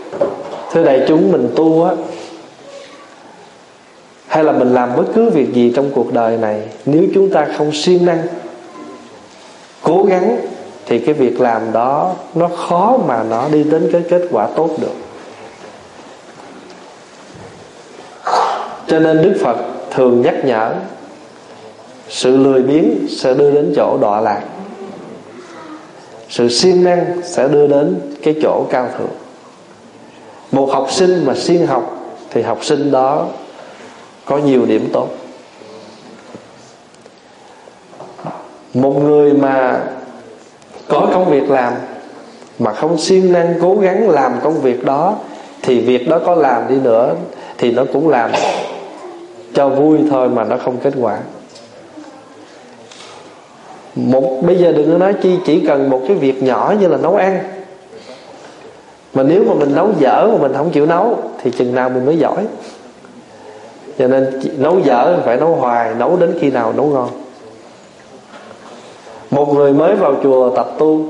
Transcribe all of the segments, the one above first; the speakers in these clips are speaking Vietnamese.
Thưa đại chúng, mình tu á, hay là mình làm bất cứ việc gì trong cuộc đời này, nếu chúng ta không siêng năng cố gắng thì cái việc làm đó nó khó mà nó đi đến cái kết quả tốt được. Cho nên Đức Phật thường nhắc nhở sự lười biếng sẽ đưa đến chỗ đọa lạc, sự siêng năng sẽ đưa đến cái chỗ cao thượng. Một học sinh mà siêng học thì học sinh đó có nhiều điểm tốt. Một người mà có công việc làm mà không siêng năng cố gắng làm công việc đó thì việc đó có làm đi nữa thì nó cũng làm cho vui thôi mà nó không kết quả. Bây giờ đừng có nói chi, chỉ cần một cái việc nhỏ như là nấu ăn, mà nếu mà mình nấu dở mà mình không chịu nấu thì chừng nào mình mới giỏi. Cho nên nấu dở phải nấu hoài, nấu đến khi nào nấu ngon. Một người mới vào chùa tập tu,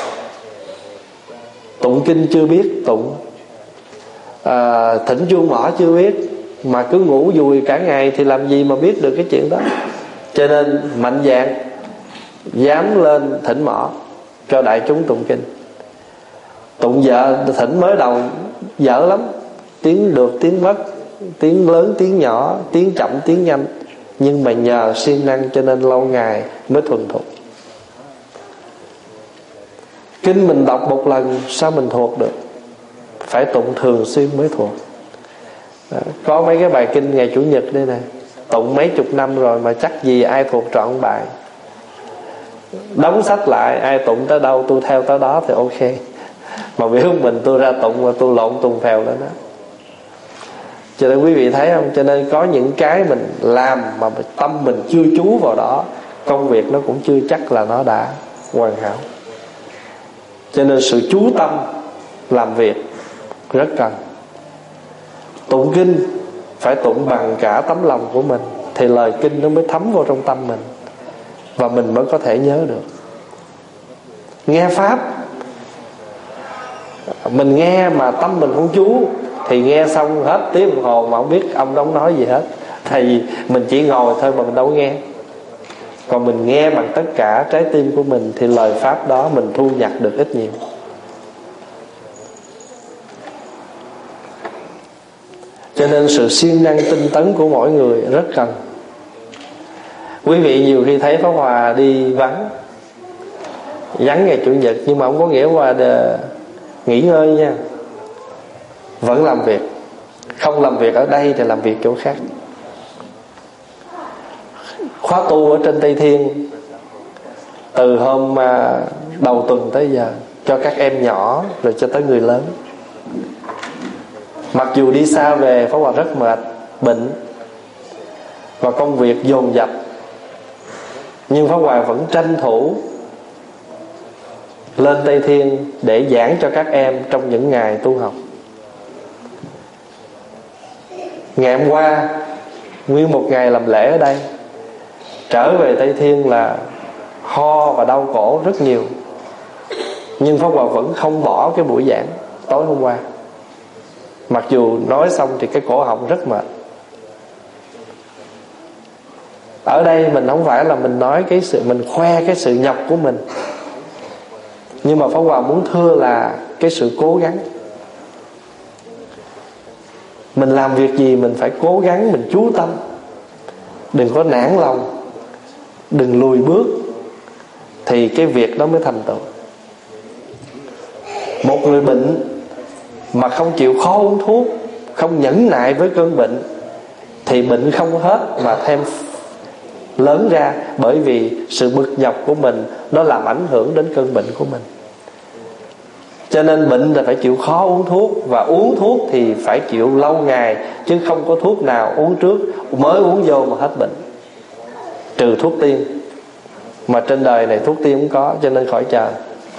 tụng kinh chưa biết tụng, thỉnh chuông mỏ chưa biết, mà cứ ngủ dùi cả ngày thì làm gì mà biết được cái chuyện đó. Cho nên mạnh dạn dám lên thỉnh mỏ cho đại chúng tụng kinh. Tụng vợ thỉnh mới đầu dở lắm, tiếng được tiếng mất, tiếng lớn tiếng nhỏ, tiếng chậm tiếng nhanh, nhưng mà nhờ siêng năng cho nên lâu ngày mới thuần thục. Kinh mình đọc một lần sao mình thuộc được? Phải tụng thường xuyên mới thuộc. Có mấy cái bài kinh ngày Chủ nhật đây nè, tụng mấy chục năm rồi mà chắc gì ai thuộc trọn bài. Đóng sách lại, ai tụng tới đâu tôi theo tới đó thì ok. Mà biểu mình tôi ra tụng mà tôi lộn tùng phèo lên đó. Cho nên quý vị thấy không? Cho nên có những cái mình làm mà tâm mình chưa chú vào đó, công việc nó cũng chưa chắc là nó đã hoàn hảo. Cho nên sự chú tâm làm việc rất cần. Tụng kinh phải tụng bằng cả tấm lòng của mình thì lời kinh nó mới thấm vào trong tâm mình và mình mới có thể nhớ được. Nghe pháp, mình nghe mà tâm mình không chú thì nghe xong hết tiếng đồng hồ mà không biết ông đó nói gì hết. Tại vì mình chỉ ngồi thôi mà mình đâu nghe. Còn mình nghe bằng tất cả trái tim của mình thì lời pháp đó mình thu nhặt được ít nhiều. Cho nên sự siêng năng tinh tấn của mỗi người rất cần. Quý vị nhiều khi thấy Pháp Hòa đi vắng ngày Chủ nhật, nhưng mà không có nghĩa Hòa nghỉ ngơi nha. Vẫn làm việc. Không làm việc ở đây thì làm việc chỗ khác. Khóa tu ở trên Tây Thiên từ hôm đầu tuần tới giờ cho các em nhỏ rồi cho tới người lớn. Mặc dù đi xa về Pháp Hòa rất mệt, bệnh và công việc dồn dập, nhưng Pháp Hòa vẫn tranh thủ lên Tây Thiên để giảng cho các em trong những ngày tu học. Ngày hôm qua nguyên một ngày làm lễ ở đây, trở về Tây Thiên là ho và đau cổ rất nhiều, nhưng Pháp Hòa vẫn không bỏ cái buổi giảng tối hôm qua. Mặc dù nói xong thì cái cổ họng rất mệt. Ở đây mình không phải là mình nói cái sự, mình khoe cái sự nhọc của mình, nhưng mà Pháp Hòa muốn thưa là cái sự cố gắng. Mình làm việc gì mình phải cố gắng, mình chú tâm, đừng có nản lòng, đừng lùi bước, thì cái việc đó mới thành tựu. Một người bệnh mà không chịu khó uống thuốc, không nhẫn nại với cơn bệnh, thì bệnh không hết mà thêm lớn ra, bởi vì sự bực nhọc của mình nó làm ảnh hưởng đến cơn bệnh của mình. Cho nên bệnh là phải chịu khó uống thuốc, và uống thuốc thì phải chịu lâu ngày, chứ không có thuốc nào uống trước mới uống vô mà hết bệnh, trừ thuốc tiên. Mà trên đời này thuốc tiên cũng có, cho nên khỏi chờ.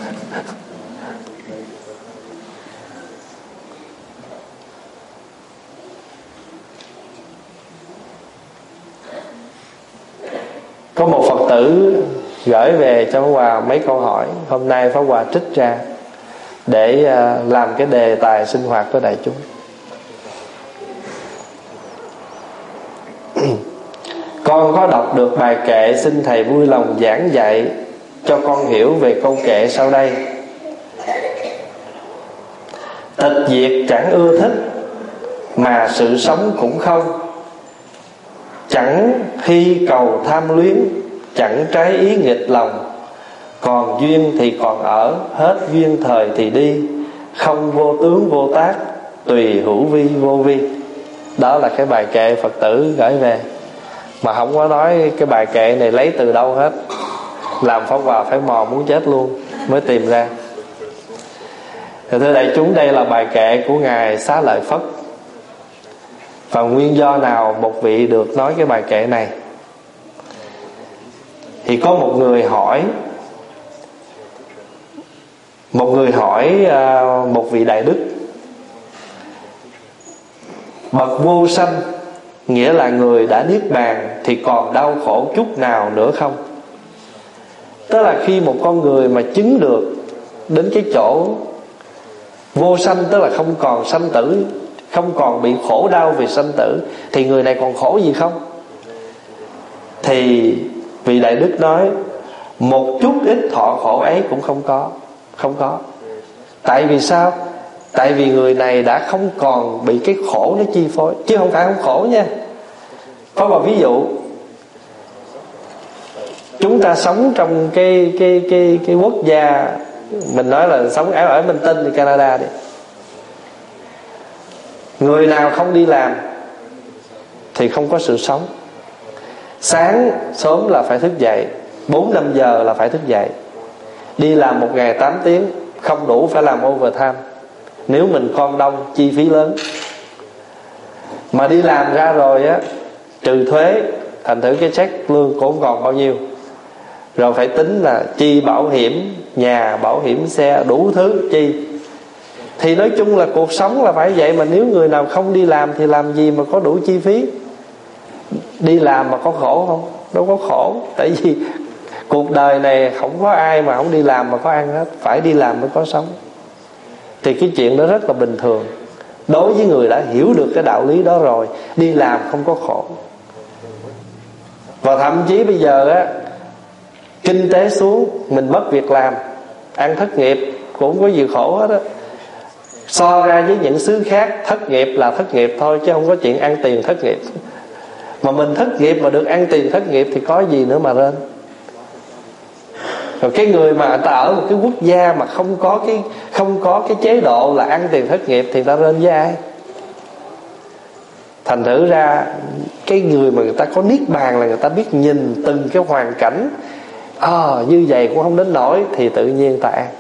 Có một Phật tử gửi về cho Pháp Hòa mấy câu hỏi, hôm nay Pháp Hòa trích ra để làm cái đề tài sinh hoạt với đại chúng. Con có đọc được bài kệ, xin thầy vui lòng giảng dạy cho con hiểu về câu kệ sau đây. Tịch diệt chẳng ưa thích, mà sự sống cũng không. Chẳng hy cầu tham luyến, chẳng trái ý nghịch lòng. Còn duyên thì còn ở, hết duyên thời thì đi. Không vô tướng vô tác, tùy hữu vi vô vi. Đó là cái bài kệ Phật tử gửi về, mà không có nói cái bài kệ này lấy từ đâu hết. Làm Pháp Hòa phải mò muốn chết luôn mới tìm ra. Thì thưa đại chúng, đây là bài kệ của Ngài Xá Lợi Phất. Và nguyên do nào một vị được nói cái bài kệ này? Thì có một người hỏi một vị đại đức: bậc vô sanh, nghĩa là người đã niết bàn, thì còn đau khổ chút nào nữa không? Tức là khi một con người mà chứng được đến cái chỗ vô sanh, tức là không còn sanh tử, không còn bị khổ đau vì sanh tử, thì người này còn khổ gì không? Thì vị đại đức nói: một chút ít thọ khổ ấy cũng không có. Tại vì sao? Tại vì người này đã không còn bị cái khổ nó chi phối, chứ không phải không khổ nha. Có một ví dụ, chúng ta sống trong cái quốc gia, mình nói là sống ở Minh Tinh thì Canada đi. Người nào không đi làm thì không có sự sống. Sáng sớm là phải thức dậy, 4-5 giờ là phải thức dậy. Đi làm một ngày 8 tiếng, không đủ phải làm overtime. Nếu mình con đông, chi phí lớn. Mà đi làm ra rồi á, trừ thuế, thành thử cái check lương cũng không còn bao nhiêu. Rồi phải tính là chi bảo hiểm nhà, bảo hiểm xe, đủ thứ chi. Thì nói chung là cuộc sống là phải vậy. Mà nếu người nào không đi làm thì làm gì mà có đủ chi phí? Đi làm mà có khổ không? Đâu có khổ. Tại vì cuộc đời này không có ai mà không đi làm mà có ăn hết. Phải đi làm mới có sống. Thì cái chuyện đó rất là bình thường. Đối với người đã hiểu được cái đạo lý đó rồi, đi làm không có khổ. Và thậm chí bây giờ á, kinh tế xuống, mình mất việc làm, ăn thất nghiệp cũng không có gì khổ hết á. So ra với những xứ khác, thất nghiệp là thất nghiệp thôi, chứ không có chuyện ăn tiền thất nghiệp. Mà mình thất nghiệp mà được ăn tiền thất nghiệp thì có gì nữa mà rên. Rồi cái người mà người ta ở một cái quốc gia mà không có cái chế độ là ăn tiền thất nghiệp thì người ta rên với ai? Thành thử ra cái người mà người ta có niết bàn là người ta biết nhìn từng cái hoàn cảnh, như vậy cũng không đến nỗi, thì tự nhiên người ta ăn.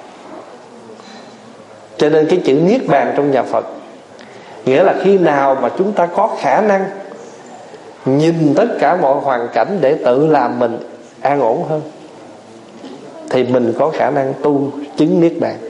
Cho nên cái chữ niết bàn trong nhà Phật nghĩa là khi nào mà chúng ta có khả năng nhìn tất cả mọi hoàn cảnh để tự làm mình an ổn hơn, thì mình có khả năng tu chứng niết bàn.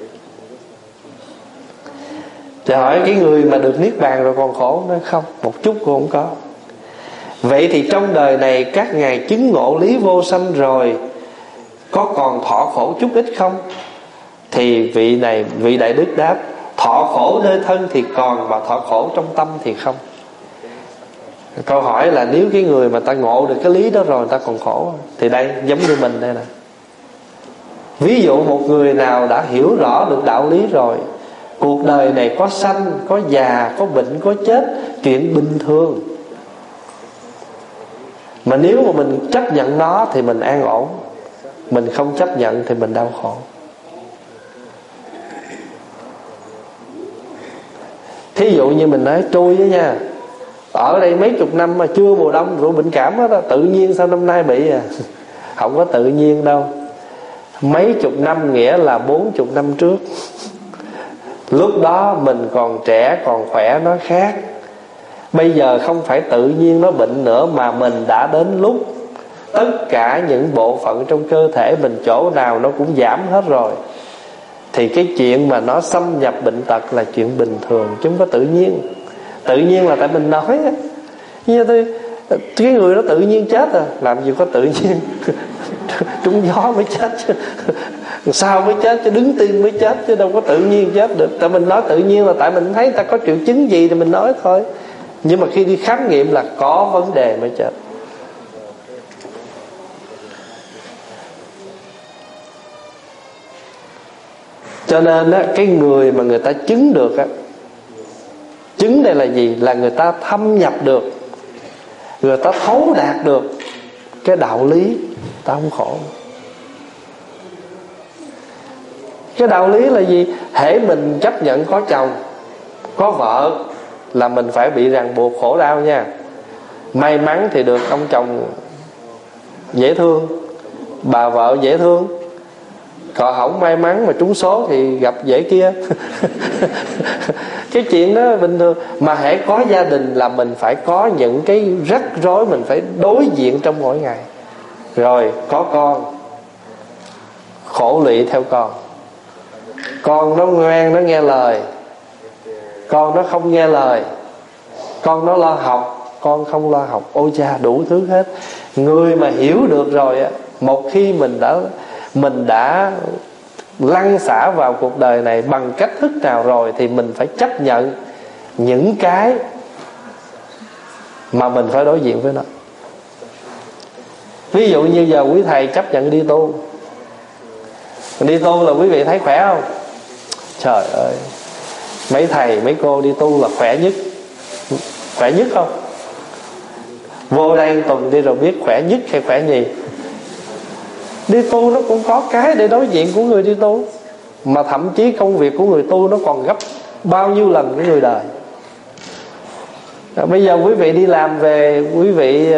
Thì hỏi cái người mà được niết bàn rồi còn khổ nữa không? Một chút cũng không có. Vậy thì trong đời này các ngài chứng ngộ lý vô sanh rồi, có còn thọ khổ chút ít không? Thì vị đại đức đáp: thọ khổ nơi thân thì còn, mà thọ khổ trong tâm thì không. Câu hỏi là nếu cái người mà ta ngộ được cái lý đó rồi người ta còn khổ, thì đây giống như mình đây nè. Ví dụ một người nào đã hiểu rõ được đạo lý rồi, cuộc đời này có sanh, có già, có bệnh, có chết, chuyện bình thường. Mà nếu mà mình chấp nhận nó thì mình an ổn, mình không chấp nhận thì mình đau khổ. Thí dụ như mình nói trôi đó nha, ở đây mấy chục năm mà chưa mùa đông rồi bệnh cảm hết á, tự nhiên sao năm nay bị à? Không có tự nhiên đâu. Mấy chục năm nghĩa là 40 năm trước. Lúc đó mình còn trẻ còn khỏe nó khác. Bây giờ không phải tự nhiên nó bệnh nữa, mà mình đã đến lúc tất cả những bộ phận trong cơ thể mình chỗ nào nó cũng giảm hết rồi. Thì cái chuyện mà nó xâm nhập bệnh tật là chuyện bình thường, chứ không có tự nhiên. Tự nhiên là tại mình nói á. Như tôi, cái người đó tự nhiên chết à, làm gì có tự nhiên. Trúng gió mới chết chứ. Sao mới chết, chứ đứng tim mới chết, chứ đâu có tự nhiên chết được. Tại mình nói tự nhiên là tại mình thấy ta có triệu chứng gì thì mình nói thôi. Nhưng mà khi đi khám nghiệm là có vấn đề mới chết. Cho nên á, cái người mà người ta chứng được á, chứng đây là gì? Là người ta thâm nhập được, người ta thấu đạt được cái đạo lý ta không khổ. Cái đạo lý là gì? Hễ mình chấp nhận có chồng, có vợ là mình phải bị ràng buộc khổ đau nha. May mắn thì được ông chồng dễ thương, bà vợ dễ thương. Còn không may mắn mà trúng số thì gặp dễ kia. Cái chuyện đó bình thường. Mà hễ có gia đình là mình phải có những cái rắc rối mình phải đối diện trong mỗi ngày. Rồi có con, khổ lụy theo con. Con nó ngoan, nó nghe lời, con nó không nghe lời. Con nó lo học, con không lo học. Ôi cha, đủ thứ hết. Người mà hiểu được rồi á, một khi mình đã lăn xả vào cuộc đời này bằng cách thức nào rồi thì mình phải chấp nhận những cái mà mình phải đối diện với nó. Ví dụ như giờ quý thầy chấp nhận đi tu. Đi tu là quý vị thấy khỏe không? Trời ơi, mấy thầy mấy cô đi tu là khỏe nhất. Khỏe nhất không? Vô đây tuần đi rồi biết khỏe nhất hay khỏe nhì. Đi tu nó cũng có cái để đối diện của người đi tu. Mà thậm chí công việc của người tu nó còn gấp bao nhiêu lần của người đời. Bây giờ quý vị đi làm về, quý vị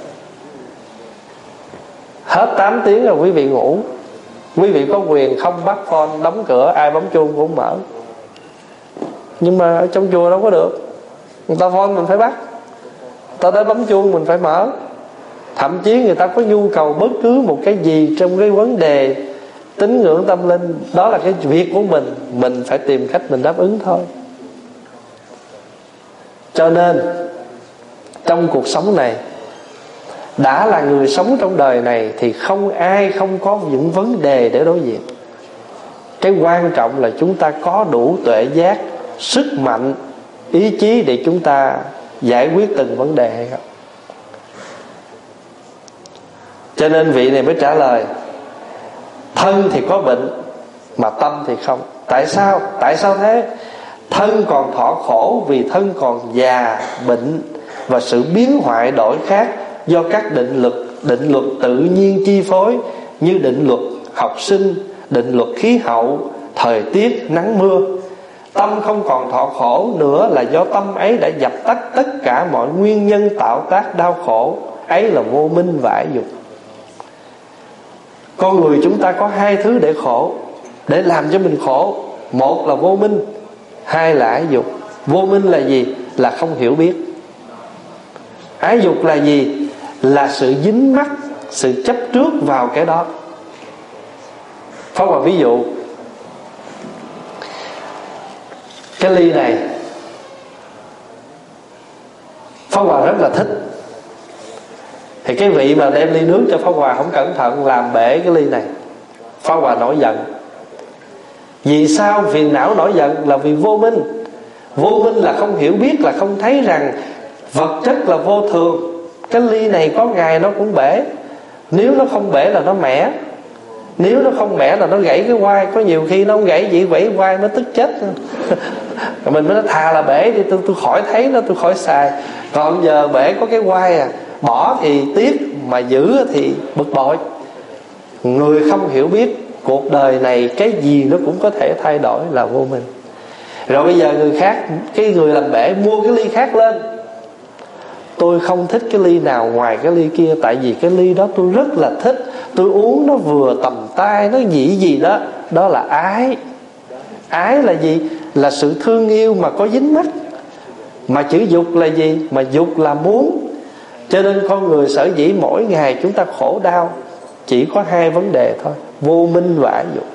hết 8 tiếng rồi quý vị ngủ. Quý vị có quyền không bắt phone, đóng cửa, ai bấm chuông cũng mở. Nhưng mà ở trong chùa đâu có được. Người ta phone mình phải bắt, người ta tới bấm chuông mình phải mở. Thậm chí người ta có nhu cầu bất cứ một cái gì trong cái vấn đề tín ngưỡng tâm linh, đó là cái việc của mình phải tìm cách mình đáp ứng thôi. Cho nên trong cuộc sống này, đã là người sống trong đời này thì không ai không có những vấn đề để đối diện. Cái quan trọng là chúng ta có đủ tuệ giác, sức mạnh, ý chí để chúng ta giải quyết từng vấn đề hay không. Cho nên vị này mới trả lời: thân thì có bệnh mà tâm thì không. Tại sao? Tại sao thế? Thân còn thọ khổ vì thân còn già, bệnh và sự biến hoại đổi khác do các định luật tự nhiên chi phối, như định luật học sinh, định luật khí hậu, thời tiết, nắng mưa. Tâm không còn thọ khổ nữa là do tâm ấy đã dập tắt tất cả mọi nguyên nhân tạo tác đau khổ. Ấy là vô minh và ái dục. Con người chúng ta có hai thứ để khổ, để làm cho mình khổ. Một là vô minh, hai là ái dục. Vô minh là gì? Là không hiểu biết. Ái dục là gì? Là sự dính mắc, sự chấp trước vào cái đó. Pháp Hòa ví dụ, cái ly này Pháp Hòa rất là thích. Thì cái vị mà đem ly nước cho Pháp Hòa không cẩn thận làm bể cái ly này, Pháp Hòa nổi giận. Vì sao phiền não nổi giận? Là vì vô minh. Vô minh là không hiểu biết, là không thấy rằng vật chất là vô thường. Cái ly này có ngày nó cũng bể. Nếu nó không bể là nó mẻ, nếu nó không mẻ là nó gãy cái quai. Có nhiều khi nó không gãy gì, gãy quai nó tức chết. Mình mới nói thà là bể đi, tôi khỏi thấy nó, tôi khỏi xài. Còn giờ bể có cái quai à, bỏ thì tiếc, mà giữ thì bực bội. Người không hiểu biết cuộc đời này cái gì nó cũng có thể thay đổi là vô minh. Rồi bây giờ người khác, cái người làm bể mua cái ly khác lên. Tôi không thích cái ly nào ngoài cái ly kia, tại vì cái ly đó tôi rất là thích, tôi uống nó vừa tầm tay, nó gì đó. Đó là ái. Ái là gì? Là sự thương yêu mà có dính mắc. Mà chữ dục là gì? Mà dục là muốn. Cho nên con người sở dĩ mỗi ngày chúng ta khổ đau chỉ có hai vấn đề thôi: vô minh và ái dục.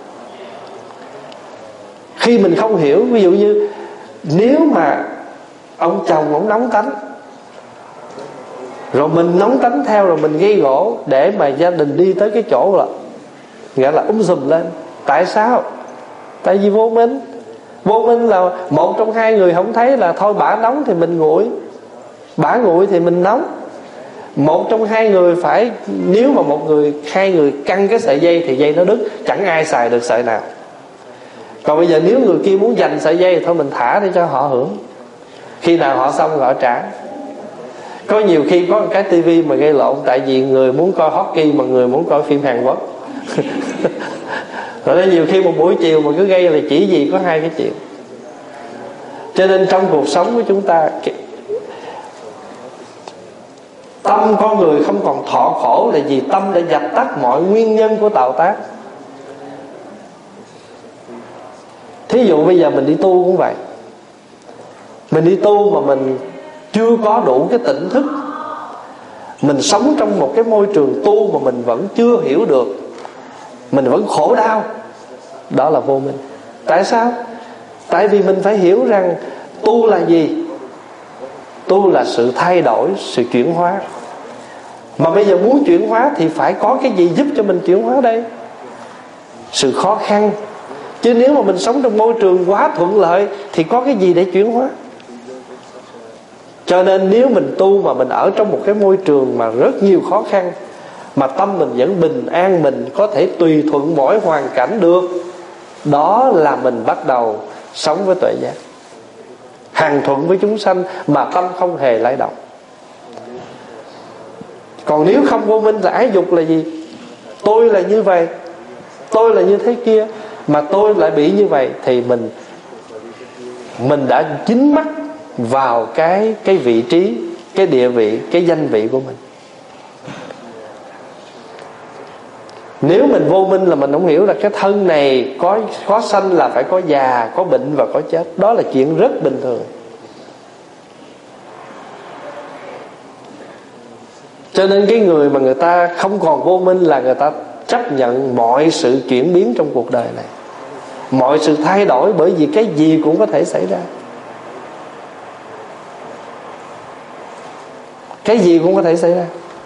Khi mình không hiểu, ví dụ như nếu mà ông chồng ông nóng tánh, rồi mình nóng tánh theo, rồi mình gây gỗ để mà gia đình đi tới cái chỗ là nghĩa là sùm lên, Tại sao? Tại vì vô minh. Vô minh là một trong hai người không thấy là thôi bả nóng thì mình nguội, bả nguội thì mình nóng. Một trong hai người phải, nếu mà hai người căng cái sợi dây thì dây nó đứt, chẳng ai xài được sợi nào. Còn bây giờ nếu người kia muốn giành sợi dây thì thôi mình thả để cho họ hưởng, khi nào họ xong họ trả. Có nhiều khi có một cái tivi mà gây lộn, tại vì người muốn coi hockey mà người muốn coi phim Hàn Quốc. Rồi nhiều khi một buổi chiều mà cứ gây là chỉ vì có hai cái chuyện. Cho nên trong cuộc sống của chúng ta, tâm con người không còn thọ khổ là vì tâm đã dập tắt mọi nguyên nhân của tạo tác. Thí dụ bây giờ mình đi tu cũng vậy. Mình đi tu mà mình chưa có đủ cái tỉnh thức, mình sống trong một cái môi trường tu mà mình vẫn chưa hiểu được, mình vẫn khổ đau, đó là vô minh. Tại sao? Tại vì mình phải hiểu rằng tu là gì? Tu là sự thay đổi, sự chuyển hóa. Mà bây giờ muốn chuyển hóa thì phải có cái gì giúp cho mình chuyển hóa đây? Sự khó khăn. Chứ nếu mà mình sống trong môi trường quá thuận lợi thì có cái gì để chuyển hóa? Cho nên nếu mình tu mà mình ở trong một cái môi trường mà rất nhiều khó khăn, mà tâm mình vẫn bình an, mình có thể tùy thuận mỗi hoàn cảnh được, đó là mình bắt đầu sống với tuệ giác, hằng thuận với chúng sanh mà tâm không hề lay động. Còn nếu không vô minh là ái dục là gì? Tôi là như vậy, tôi là như thế kia, mà tôi lại bị như vậy, thì mình đã dính mắc vào cái vị trí, cái địa vị, cái danh vị của mình. Nếu mình vô minh là mình không hiểu là cái thân này có sanh là phải có già, có bệnh và có chết. Đó là chuyện rất bình thường. Cho nên cái người mà người ta không còn vô minh là người ta chấp nhận mọi sự chuyển biến trong cuộc đời này, mọi sự thay đổi, bởi vì cái gì cũng có thể xảy ra. Cái gì cũng có thể xảy ra.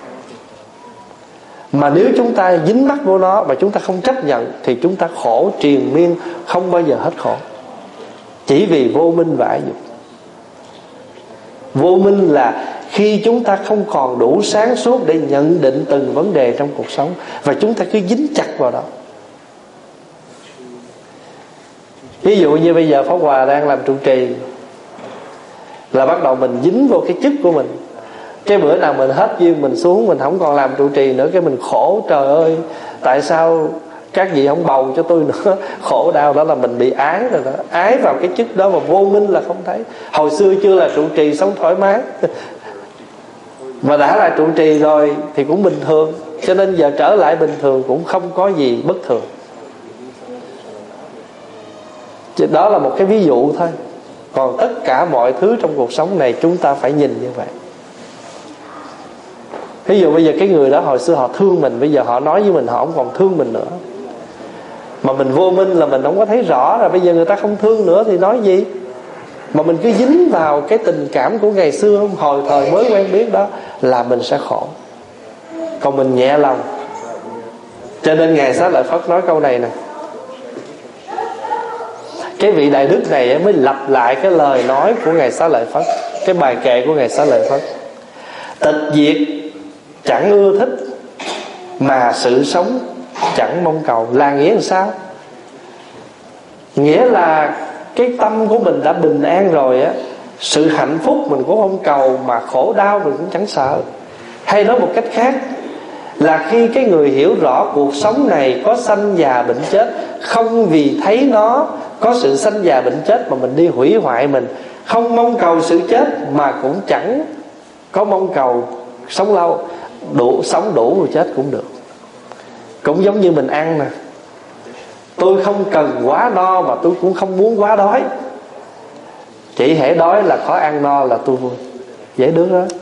Mà nếu chúng ta dính mắc vô nó mà chúng ta không chấp nhận thì chúng ta khổ triền miên, không bao giờ hết khổ. Chỉ vì vô minh và ái dục. Vô minh là khi chúng ta không còn đủ sáng suốt để nhận định từng vấn đề trong cuộc sống, và chúng ta cứ dính chặt vào đó. Ví dụ như bây giờ Pháp Hòa đang làm trụ trì, là bắt đầu mình dính vô cái chức của mình. Cái bữa nào mình hết duyên, mình xuống, mình không còn làm trụ trì nữa, cái mình khổ. Trời ơi, tại sao các vị không bầu cho tôi nữa? Khổ đau. Đó là mình bị ái rồi đó. Ái vào cái chức đó mà vô minh là không thấy. Hồi xưa chưa là trụ trì sống thoải mái, mà đã là trụ trì rồi thì cũng bình thường. Cho nên giờ trở lại bình thường cũng không có gì bất thường. Đó là một cái ví dụ thôi. Còn tất cả mọi thứ trong cuộc sống này chúng ta phải nhìn như vậy. Ví dụ bây giờ cái người đó hồi xưa họ thương mình, bây giờ họ nói với mình họ không còn thương mình nữa. Mà mình vô minh là mình không có thấy rõ rồi, bây giờ người ta không thương nữa thì nói gì? Mà mình cứ dính vào cái tình cảm của ngày xưa, hồi thời mới quen biết đó, là mình sẽ khổ. Còn mình nhẹ lòng. Cho nên Ngài Xá Lợi Phất nói câu này nè. Cái vị đại đức này mới lặp lại cái lời nói của Ngài Xá Lợi Phất, cái bài kệ của Ngài Xá Lợi Phất. Tịch diệt chẳng ưa thích, mà sự sống chẳng mong cầu. Là nghĩa làm sao? Nghĩa là cái tâm của mình đã bình an rồi á, sự hạnh phúc mình cũng không cầu, mà khổ đau mình cũng chẳng sợ. Hay nói một cách khác là khi cái người hiểu rõ cuộc sống này có sanh già bệnh chết, không vì thấy nó có sự sanh già bệnh chết mà mình đi hủy hoại mình, không mong cầu sự chết mà cũng chẳng có mong cầu sống lâu, sống đủ rồi chết cũng được. Cũng giống như mình ăn nè, tôi không cần quá no mà tôi cũng không muốn quá đói. Chỉ hễ đói là có ăn no là tôi vui. Dễ đứa đó.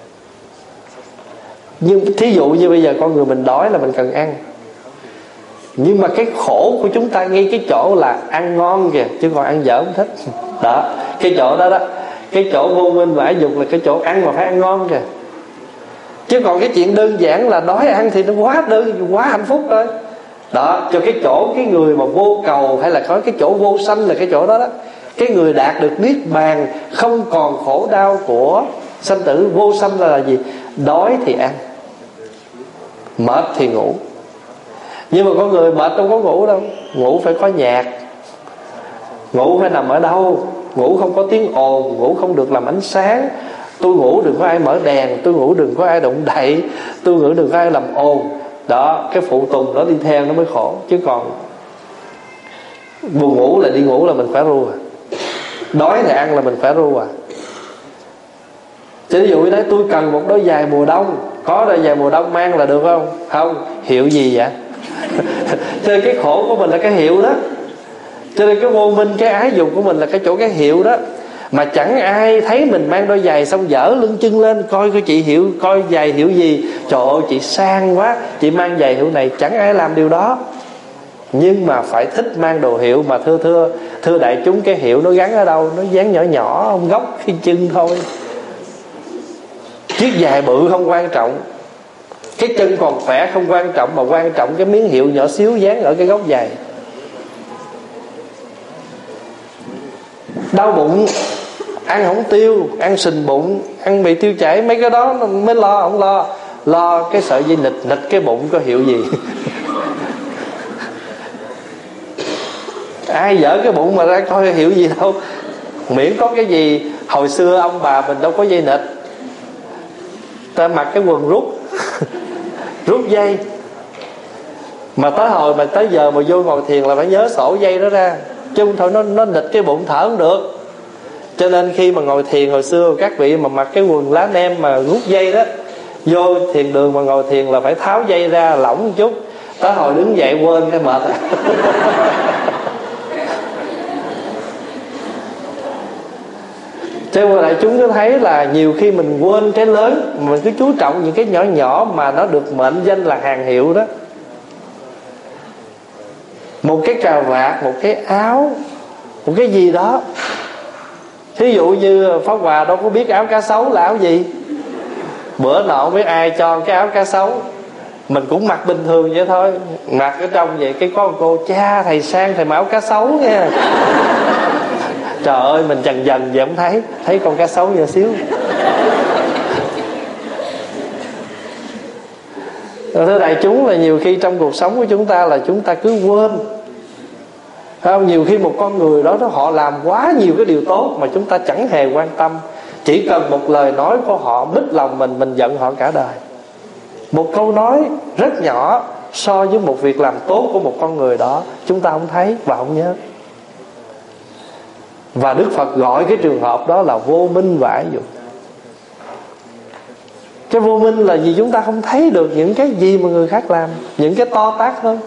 Nhưng thí dụ như bây giờ con người mình đói là mình cần ăn, nhưng mà cái khổ của chúng ta ngay cái chỗ là ăn ngon kìa, chứ còn ăn dở không thích. Đó, cái chỗ đó đó, cái chỗ vô minh và ái dục là cái chỗ ăn mà phải ăn ngon kìa. Chứ còn cái chuyện đơn giản là đói ăn thì nó quá hạnh phúc rồi. Đó, cho cái chỗ cái người mà vô cầu, hay là có cái chỗ vô sanh là cái chỗ đó đó. Cái người đạt được niết bàn, không còn khổ đau của sanh tử. Vô sanh là gì? Đói thì ăn, mệt thì ngủ. Nhưng mà con người mệt đâu có ngủ đâu. Ngủ phải có nhạc, ngủ phải nằm ở đâu, ngủ không có tiếng ồn, ngủ không được làm ánh sáng. Tôi ngủ đừng có ai mở đèn, tôi ngủ đừng có ai động đậy, tôi ngủ đừng có ai làm ồn. Đó, cái phụ tùng đó đi theo nó mới khổ. Chứ còn buồn ngủ là đi ngủ là mình phải ru à. Đói thì ăn là mình phải ru à. Chứ ví dụ như đấy, tôi cần một đôi giày mùa đông, có đôi giày mùa đông mang là được không? Không, hiệu gì vậy? Cho nên cái khổ của mình là cái hiệu đó. Cho nên cái vô minh, cái ái dục của mình là cái chỗ cái hiệu đó. Mà chẳng ai thấy mình mang đôi giày xong dở lưng chân lên coi chị hiệu, coi giày hiệu gì. Trời ơi chị sang quá, chị mang giày hiệu này. Chẳng ai làm điều đó. Nhưng mà phải thích mang đồ hiệu. Mà thưa đại chúng, cái hiệu nó gắn ở đâu? Nó dán nhỏ nhỏ ông góc cái chân thôi. Chiếc giày bự không quan trọng, cái chân còn khỏe không quan trọng, mà quan trọng cái miếng hiệu nhỏ xíu dán ở cái góc giày. Đau bụng, ăn không tiêu, ăn sình bụng, ăn bị tiêu chảy, mấy cái đó mới lo. Không lo cái sợi dây nịch cái bụng có hiệu gì. Ai dở cái bụng mà ra coi hiệu gì đâu. Miễn có cái gì. Hồi xưa ông bà mình đâu có dây nịch, ta mặc cái quần rút dây. Mà tới hồi mà tới giờ mà vô ngồi thiền là phải nhớ sổ dây đó ra, chứ không thôi nó nịch cái bụng thở không được. Cho nên khi mà ngồi thiền hồi xưa, các vị mà mặc cái quần lá nem mà rút dây đó, vô thiền đường mà ngồi thiền là phải tháo dây ra lỏng một chút. Tới hồi đứng dậy quên cái mệt. Cho nên đại chúng có thấy là nhiều khi mình quên cái lớn, mình cứ chú trọng những cái nhỏ nhỏ mà nó được mệnh danh là hàng hiệu đó. Một cái cà vạt, một cái áo, một cái gì đó. Thí dụ như Pháp Hòa đâu có biết áo cá sấu là áo gì. Bữa nọ không biết ai cho cái áo cá sấu, mình cũng mặc bình thường vậy thôi, mặc ở trong vậy. Cái có một cô: cha thầy sang thầy mặc áo cá sấu nha. Trời ơi, mình dần dần vậy không thấy con cá sấu nhỏ xíu. Thưa đại chúng, là nhiều khi trong cuộc sống của chúng ta là chúng ta cứ quên. Không? Nhiều khi một con người đó họ làm quá nhiều cái điều tốt mà chúng ta chẳng hề quan tâm. Chỉ cần một lời nói của họ mít lòng mình giận họ cả đời. Một câu nói rất nhỏ so với một việc làm tốt của một con người đó, chúng ta không thấy và không nhớ. Và Đức Phật gọi cái trường hợp đó là vô minh và ái dục. Cái vô minh là gì? Chúng ta không thấy được những cái gì mà người khác làm, những cái to tát hơn.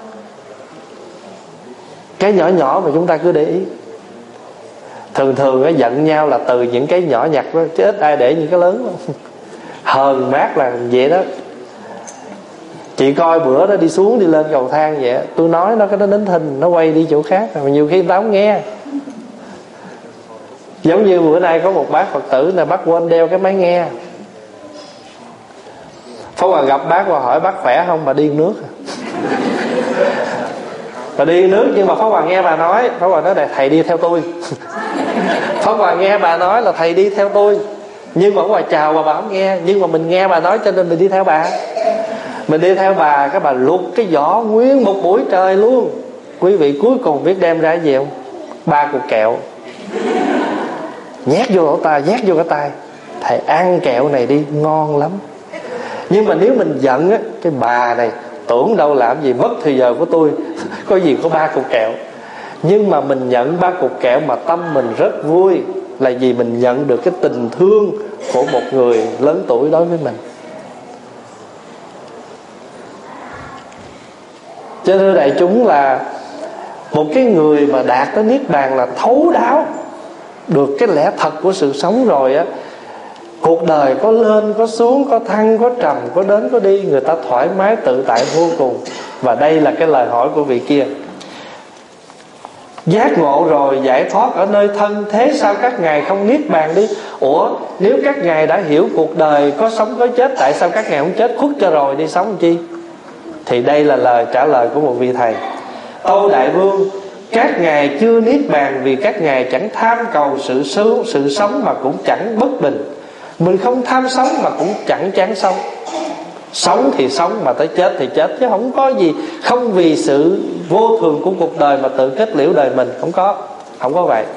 Cái nhỏ nhỏ mà chúng ta cứ để ý. Thường giận nhau là từ những cái nhỏ nhặt đó, chứ ít ai để những cái lớn đâu. Hờn mát là vậy đó. Chị coi bữa đó đi xuống đi lên cầu thang vậy, tôi nói nó cái nó nín thinh, nó quay đi chỗ khác. Mà nhiều khi người ta không nghe. Giống như bữa nay có một bác Phật tử là bác quên đeo cái máy nghe. Pháp Hòa gặp bác và hỏi: bác khỏe không? Bà điên nước. Bà điên nước, nhưng mà Pháp Hòa nghe bà nói. Pháp Hòa nói là thầy đi theo tôi. Pháp Hòa nghe bà nói là thầy đi theo tôi, nhưng mà Pháp Hòa chào bà không nghe. Nhưng mà mình nghe bà nói cho nên mình đi theo bà. Mình đi theo bà, cái bà lục cái vỏ nguyên một buổi trời luôn. Quý vị cuối cùng biết đem ra cái gì không? 3 cục kẹo. Nhét vô lỗ tai, nhét vô cái tai: thầy ăn kẹo này đi, ngon lắm. Nhưng mà nếu mình giận á, cái bà này tưởng đâu làm gì mất thời giờ của tôi. Có gì có 3 cục kẹo. Nhưng mà mình nhận 3 cục kẹo mà tâm mình rất vui. Là vì mình nhận được cái tình thương của một người lớn tuổi đối với mình. Cho nên đại chúng, là một cái người mà đạt tới niết bàn là thấu đáo được cái lẽ thật của sự sống rồi á. Cuộc đời có lên có xuống, có thăng có trầm, có đến có đi, người ta thoải mái tự tại vô cùng. Và đây là cái lời hỏi của vị kia: giác ngộ rồi, giải thoát ở nơi thân, thế sao các ngài không niết bàn đi? Ủa, nếu các ngài đã hiểu cuộc đời có sống có chết, tại sao các ngài không chết khuất cho rồi đi sống chi? Thì đây là lời trả lời của một vị thầy: Tâu Đại Vương, các ngài chưa niết bàn vì các ngài chẳng tham cầu sự sống mà cũng chẳng bất bình. Mình không tham sống mà cũng chẳng chán sống. Sống thì sống, mà tới chết thì chết, chứ không có gì. Không vì sự vô thường của cuộc đời mà tự kết liễu đời mình. Không có vậy.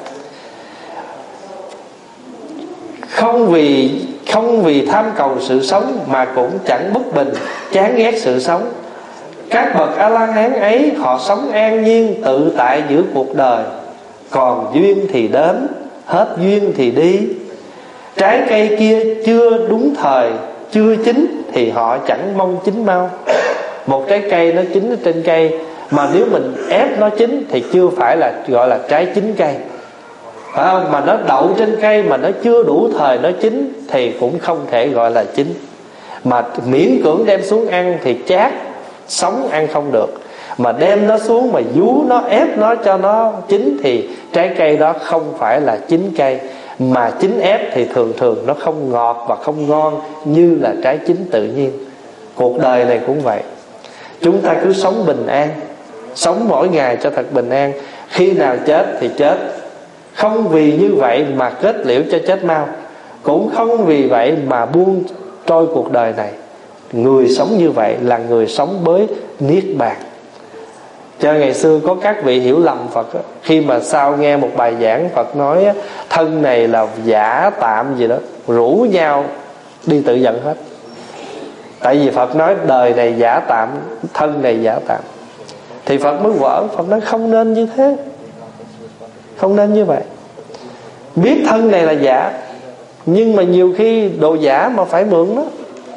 Không vì tham cầu sự sống mà cũng chẳng bất bình, chán ghét sự sống. Các bậc A-la-hán ấy, họ sống an nhiên tự tại giữa cuộc đời. Còn duyên thì đến, hết duyên thì đi. Trái cây kia chưa đúng thời, chưa chín, thì họ chẳng mong chín mau. Một trái cây nó chín ở trên cây, mà nếu mình ép nó chín thì chưa phải là gọi là trái chín cây, phải không? Mà nó đậu trên cây mà nó chưa đủ thời nó chín thì cũng không thể gọi là chín. Mà miễn cưỡng đem xuống ăn thì chát, sống ăn không được. Mà đem nó xuống mà vú nó, ép nó cho nó chín thì trái cây đó không phải là chín cây. Mà chín ép thì thường thường nó không ngọt và không ngon như là trái chín tự nhiên. Cuộc đời này cũng vậy. Chúng ta cứ sống bình an, sống mỗi ngày cho thật bình an. Khi nào chết thì chết. Không vì như vậy mà kết liễu cho chết mau, cũng không vì vậy mà buông trôi cuộc đời này. Người sống như vậy là người sống với niết bàn. Cho ngày xưa có các vị hiểu lầm Phật, khi mà sau nghe một bài giảng Phật nói thân này là giả tạm gì đó, rủ nhau đi tự giận hết. Tại vì Phật nói đời này giả tạm, thân này giả tạm. Thì Phật mới vỡ. Phật nói không nên như thế, không nên như vậy. Biết thân này là giả, nhưng mà nhiều khi đồ giả mà phải mượn nó.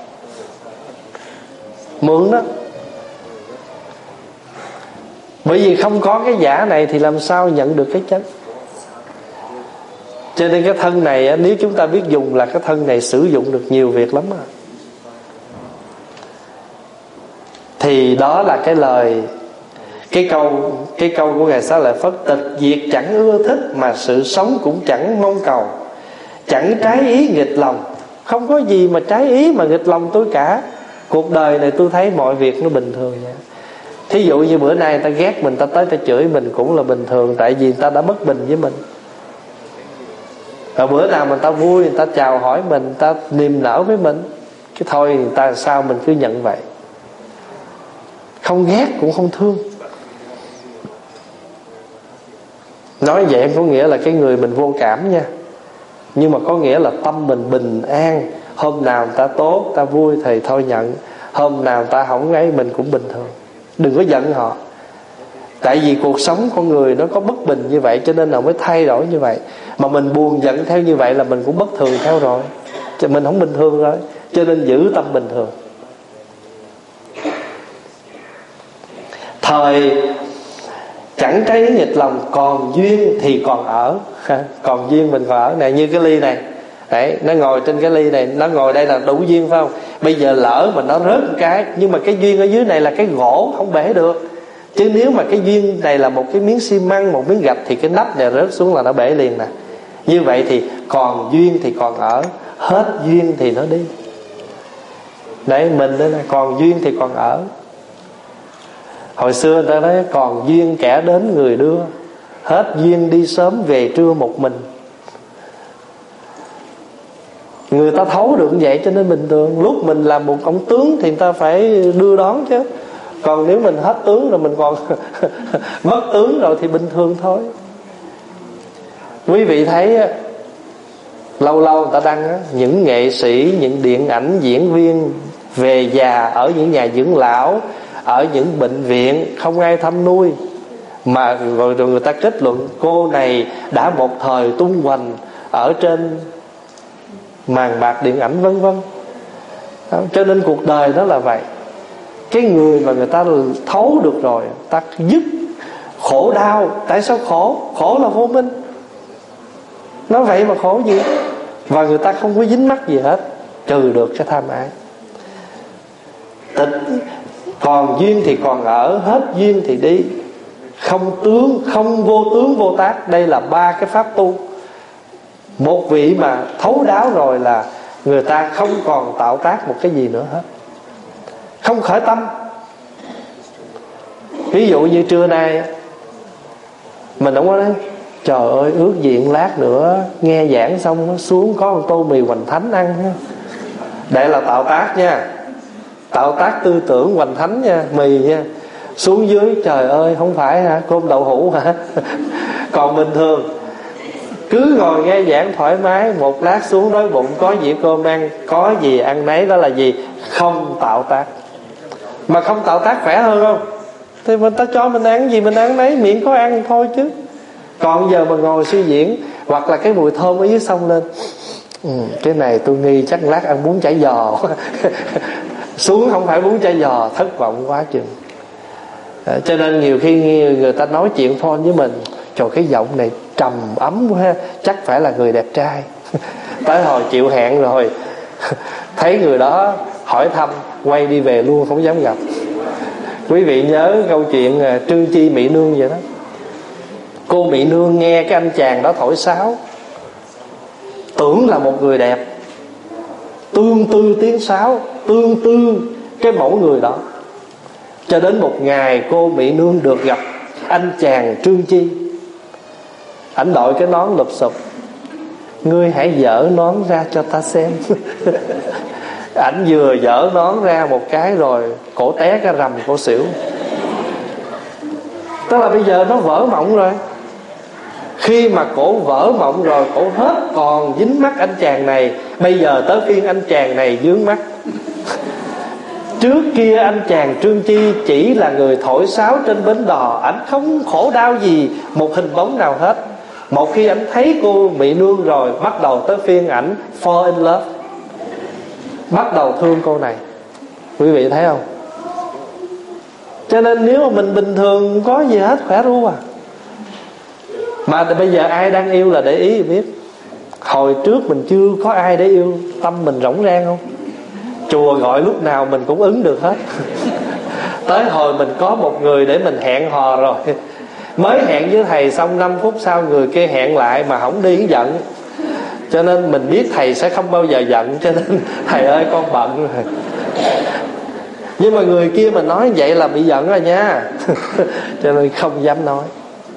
Mượn đó. Bởi vì không có cái giả này thì làm sao nhận được cái chân. Cho nên cái thân này, nếu chúng ta biết dùng, là cái thân này sử dụng được nhiều việc lắm à. Thì đó là cái lời, cái câu của Ngài Xá Lợi Phất: tịch diệt chẳng ưa thích, mà sự sống cũng chẳng mong cầu. Chẳng trái ý nghịch lòng. Không có gì mà trái ý mà nghịch lòng tôi cả. Cuộc đời này tôi thấy mọi việc nó bình thường vậy. Thí dụ như bữa nay người ta ghét mình, ta tới ta chửi mình cũng là bình thường, tại vì người ta đã bất bình với mình. Và bữa nào mình ta vui, người ta chào hỏi mình, người ta niềm nở với mình, cái thôi người ta sao mình cứ nhận vậy. Không ghét cũng không thương. Nói vậy có nghĩa là cái người mình vô cảm nha, nhưng mà có nghĩa là tâm mình bình an. Hôm nào người ta tốt, ta vui thì thôi nhận. Hôm nào người ta không ấy, mình cũng bình thường. Đừng có giận họ. Tại vì cuộc sống con người nó có bất bình như vậy, cho nên là mới thay đổi như vậy. Mà mình buồn giận theo như vậy là mình cũng bất thường theo rồi. Cho mình không bình thường rồi. Cho nên giữ tâm bình thường. Thời chẳng trái nghịch lòng, còn duyên thì còn ở. Còn duyên mình còn ở. Này, như cái ly này đấy, nó ngồi trên cái ly này, nó ngồi đây là đủ duyên phải không? Bây giờ lỡ mà nó rớt một cái, nhưng mà cái duyên ở dưới này là cái gỗ, không bể được. Chứ nếu mà cái duyên này là một cái miếng xi măng, một miếng gạch, thì cái nắp này rớt xuống là nó bể liền nè. Như vậy thì còn duyên thì còn ở, hết duyên thì nó đi. Đấy, mình đây là còn duyên thì còn ở. Hồi xưa người ta nói còn duyên kẻ đến người đưa, hết duyên đi sớm về trưa một mình. Người ta thấu được như vậy cho nên bình thường. Lúc mình làm một ông tướng thì người ta phải đưa đón chứ. Còn nếu mình hết tướng rồi, mình còn mất tướng rồi thì bình thường thôi. Quý vị thấy lâu lâu người ta đăng những nghệ sĩ, những điện ảnh diễn viên về già ở những nhà dưỡng lão, ở những bệnh viện không ai thăm nuôi, mà rồi người ta kết luận cô này đã một thời tung hoành ở trên màn bạc điện ảnh vân vân. Cho nên cuộc đời đó là vậy. Cái người mà người ta thấu được rồi, ta dứt khổ đau. Tại sao khổ? Khổ là vô minh. Nói vậy mà khổ gì? Và người ta không có dính mắc gì hết, trừ được cái tham ái. Còn duyên thì còn ở, hết duyên thì đi. Không tướng, không vô tướng vô tác. Đây là ba cái pháp tu. Một vị mà thấu đáo rồi là người ta không còn tạo tác một cái gì nữa hết, không khởi tâm. Ví dụ như trưa nay mình không có nói trời ơi ước diện lát nữa nghe giảng xong nó xuống có một tô mì hoành thánh ăn ha. Đây là tạo tác nha, tạo tác tư tưởng hoành thánh nha, mì nha. Xuống dưới trời ơi không phải hả, cơm đậu hũ hả? Còn bình thường cứ ngồi nghe giảng thoải mái, một lát xuống đói bụng có dĩa cơm ăn, có gì ăn nấy, đó là gì? Không tạo tác. Mà không tạo tác khỏe hơn không? Thì người ta cho mình ăn gì mình ăn nấy, miệng có ăn thôi chứ. Còn giờ mà ngồi suy diễn, hoặc là cái mùi thơm ở dưới sông lên, cái này tôi nghi chắc lát ăn bún chả giò. Xuống không phải bún chả giò, thất vọng quá chừng. Cho nên nhiều khi người ta nói chuyện phone với mình, trời cái giọng này trầm ấm quá, chắc phải là người đẹp trai. Tới hồi chịu hẹn rồi, thấy người đó hỏi thăm, quay đi về luôn, không dám gặp. Quý vị nhớ câu chuyện Trương Chi Mỹ Nương vậy đó. Cô Mỹ Nương nghe cái anh chàng đó thổi sáo, tưởng là một người đẹp, tương tư tiếng sáo, tương tư cái mẫu người đó. Cho đến một ngày cô Mỹ Nương được gặp anh chàng Trương Chi. Ảnh đội cái nón lụp xụp, ngươi hãy dỡ nón ra cho ta xem. Ảnh vừa dỡ nón ra một cái rồi cổ té cái rầm, cổ xỉu. Tức là bây giờ nó vỡ mộng rồi. Khi mà cổ vỡ mộng rồi, cổ hết còn dính mắt anh chàng này, bây giờ tới phiên anh chàng này vướng mắt. Trước kia anh chàng Trương Chi chỉ là người thổi sáo trên bến đò, ảnh không khổ đau gì một hình bóng nào hết. Một khi ảnh thấy cô Mỹ Nương rồi, bắt đầu tới phiên ảnh fall in love, bắt đầu thương cô này. Quý vị thấy không? Cho nên nếu mà mình bình thường có gì hết, khỏe ru à. Mà bây giờ ai đang yêu là để ý thì biết. Hồi trước mình chưa có ai để yêu, tâm mình rỗng rang không? Chùa gọi lúc nào mình cũng ứng được hết. Tới hồi mình có một người để mình hẹn hò rồi, mới hẹn với thầy xong 5 phút sau người kia hẹn lại mà không đi, giận. Cho nên mình biết thầy sẽ không bao giờ giận, cho nên thầy ơi con bận rồi. Nhưng mà người kia mà nói vậy là bị giận rồi nha. Cho nên không dám nói.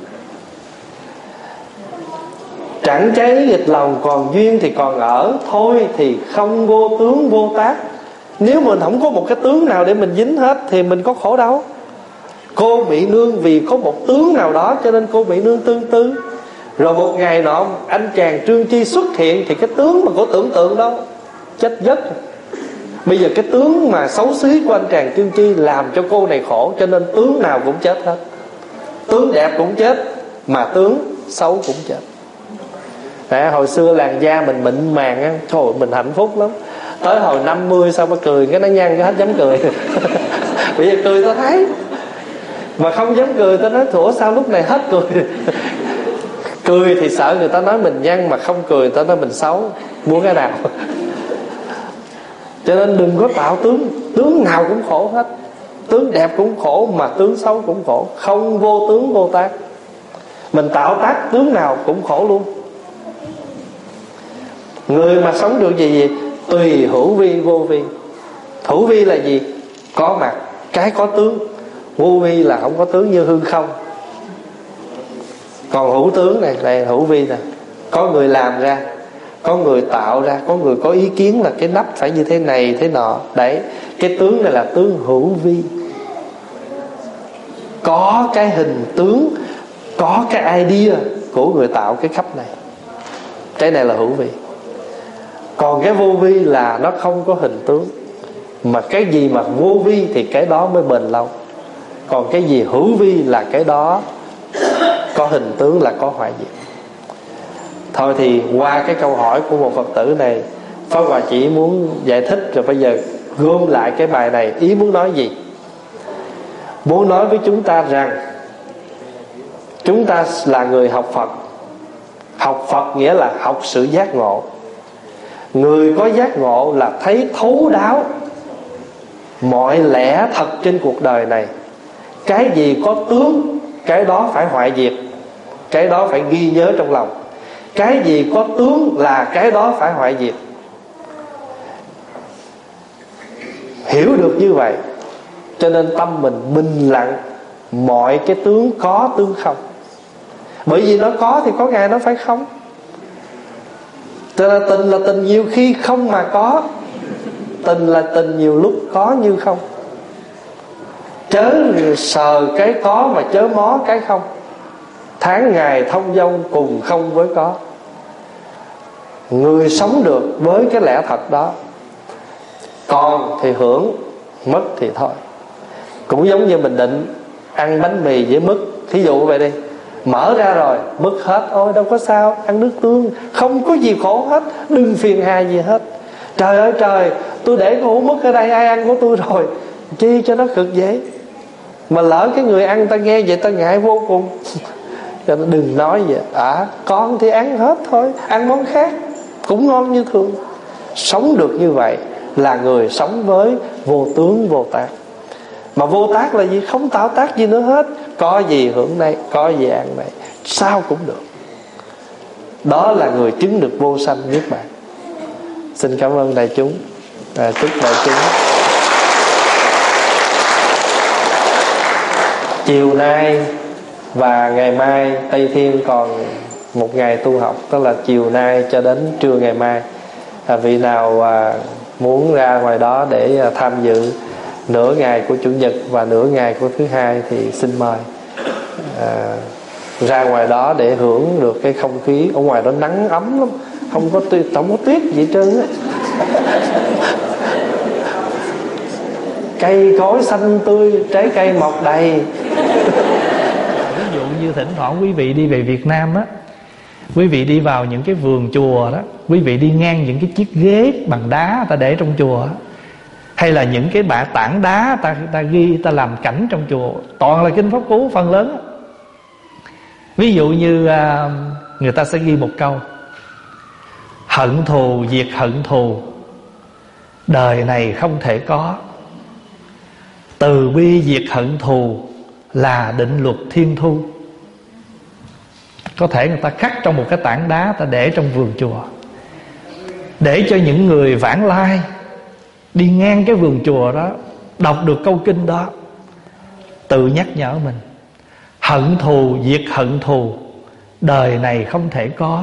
Chẳng cháy nghịch lòng còn duyên thì còn ở, thôi thì không vô tướng vô tác. Nếu mình không có một cái tướng nào để mình dính hết thì mình có khổ đâu. Cô Mỹ Nương vì có một tướng nào đó cho nên cô Mỹ Nương tương tư. Rồi một ngày nọ anh chàng Trương Chi xuất hiện, thì cái tướng mà cô tưởng tượng đâu chết giấc. Bây giờ cái tướng mà xấu xí của anh chàng Trương Chi làm cho cô này khổ, cho nên tướng nào cũng chết hết. Tướng đẹp cũng chết, mà tướng xấu cũng chết. Hồi xưa làn da mình mịn màng á, trời mình hạnh phúc lắm. Tới hồi 50 sao mà cười cái nó nhăn cái hết dám cười. Bây giờ cười tao thấy, mà không dám cười tao nói thủa sao lúc này hết cười. Cười thì sợ người ta nói mình nhăn, mà không cười người ta nói mình xấu. Muốn cái nào? Cho nên đừng có tạo tướng nào cũng khổ hết. Tướng đẹp cũng khổ, mà tướng xấu cũng khổ. Không vô tướng vô tác. Mình tạo tác tướng nào cũng khổ luôn. Người mà sống được gì? Tùy hữu vi vô vi. Hữu vi là gì? Có mặt, cái có tướng. Vô vi là không có tướng, như hư không. Còn hữu tướng này là hữu vi nè. Có người làm ra, có người tạo ra, có người có ý kiến là cái nắp phải như thế này thế nọ. Đấy, cái tướng này là tướng hữu vi. Có cái hình tướng, có cái idea của người tạo cái khắp này. Cái này là hữu vi. Còn cái vô vi là nó không có hình tướng. Mà cái gì mà vô vi thì cái đó mới bền lâu. Còn cái gì hữu vi là cái đó có hình tướng, là có hoại diệt. Thôi thì qua cái câu hỏi của một Phật tử này, Pháp Hòa chỉ muốn giải thích rồi bây giờ gom lại cái bài này. Ý muốn nói gì? Muốn nói với chúng ta rằng chúng ta là người học Phật. Học Phật nghĩa là học sự giác ngộ. Người có giác ngộ là thấy thấu đáo mọi lẽ thật trên cuộc đời này. Cái gì có tướng, cái đó phải hoại diệt, cái đó phải ghi nhớ trong lòng. Cái gì có tướng là cái đó phải hoại diệt. Hiểu được như vậy, cho nên tâm mình bình lặng, mọi cái tướng có tướng không. Bởi vì nó có thì có ngày nó phải không. Tức là tình nhiều khi không mà có. Tình là tình nhiều lúc có như không. Chớ sờ cái có mà chớ mó cái không. Tháng ngày thông dong cùng không với có. Người sống được với cái lẽ thật đó. Còn thì hưởng, mất thì thôi. Cũng giống như mình định ăn bánh mì với mứt, thí dụ vậy đi. Mở ra rồi, mứt hết, ôi đâu có sao, ăn nước tương, không có gì khổ hết, đừng phiền hà gì hết. Trời ơi trời, tôi để cái hũ mứt ở đây, ai ăn của tôi rồi, chi cho nó cực dễ. Mà lỡ cái người ăn ta nghe vậy ta ngại vô cùng. Cho nên đừng nói vậy. Con thì ăn hết thôi, ăn món khác cũng ngon như thường. Sống được như vậy là người sống với vô tướng vô tác. Mà vô tác là gì? Không tạo tác gì nữa hết. Có gì hưởng đây, có gì ăn đây, sao cũng được. Đó là người chứng được vô sanh niết bàn. Xin cảm ơn đại chúng. Chúc đại chúng chiều nay và ngày mai Tây Thiên còn một ngày tu học, tức là chiều nay cho đến trưa ngày mai. Vị nào muốn ra ngoài đó để tham dự nửa ngày của Chủ nhật và nửa ngày của thứ hai thì xin mời ra ngoài đó để hưởng được cái không khí. Ở ngoài đó nắng ấm lắm, không có tuyết gì hết trơn á. Cây cối xanh tươi, trái cây mọc đầy. Ví dụ như thỉnh thoảng quý vị đi về Việt Nam á, quý vị đi vào những cái vườn chùa đó, quý vị đi ngang những cái chiếc ghế bằng đá ta để trong chùa á, hay là những cái tảng đá ta ghi, ta làm cảnh trong chùa, toàn là kinh Pháp Cú phần lớn á. Ví dụ như người ta sẽ ghi một câu: hận thù diệt hận thù, đời này không thể có. Từ bi diệt hận thù là định luật thiên thu. Có thể người ta khắc trong một cái tảng đá, ta để trong vườn chùa, để cho những người vãng lai đi ngang cái vườn chùa đó đọc được câu kinh đó, tự nhắc nhở mình: hận thù diệt hận thù, đời này không thể có.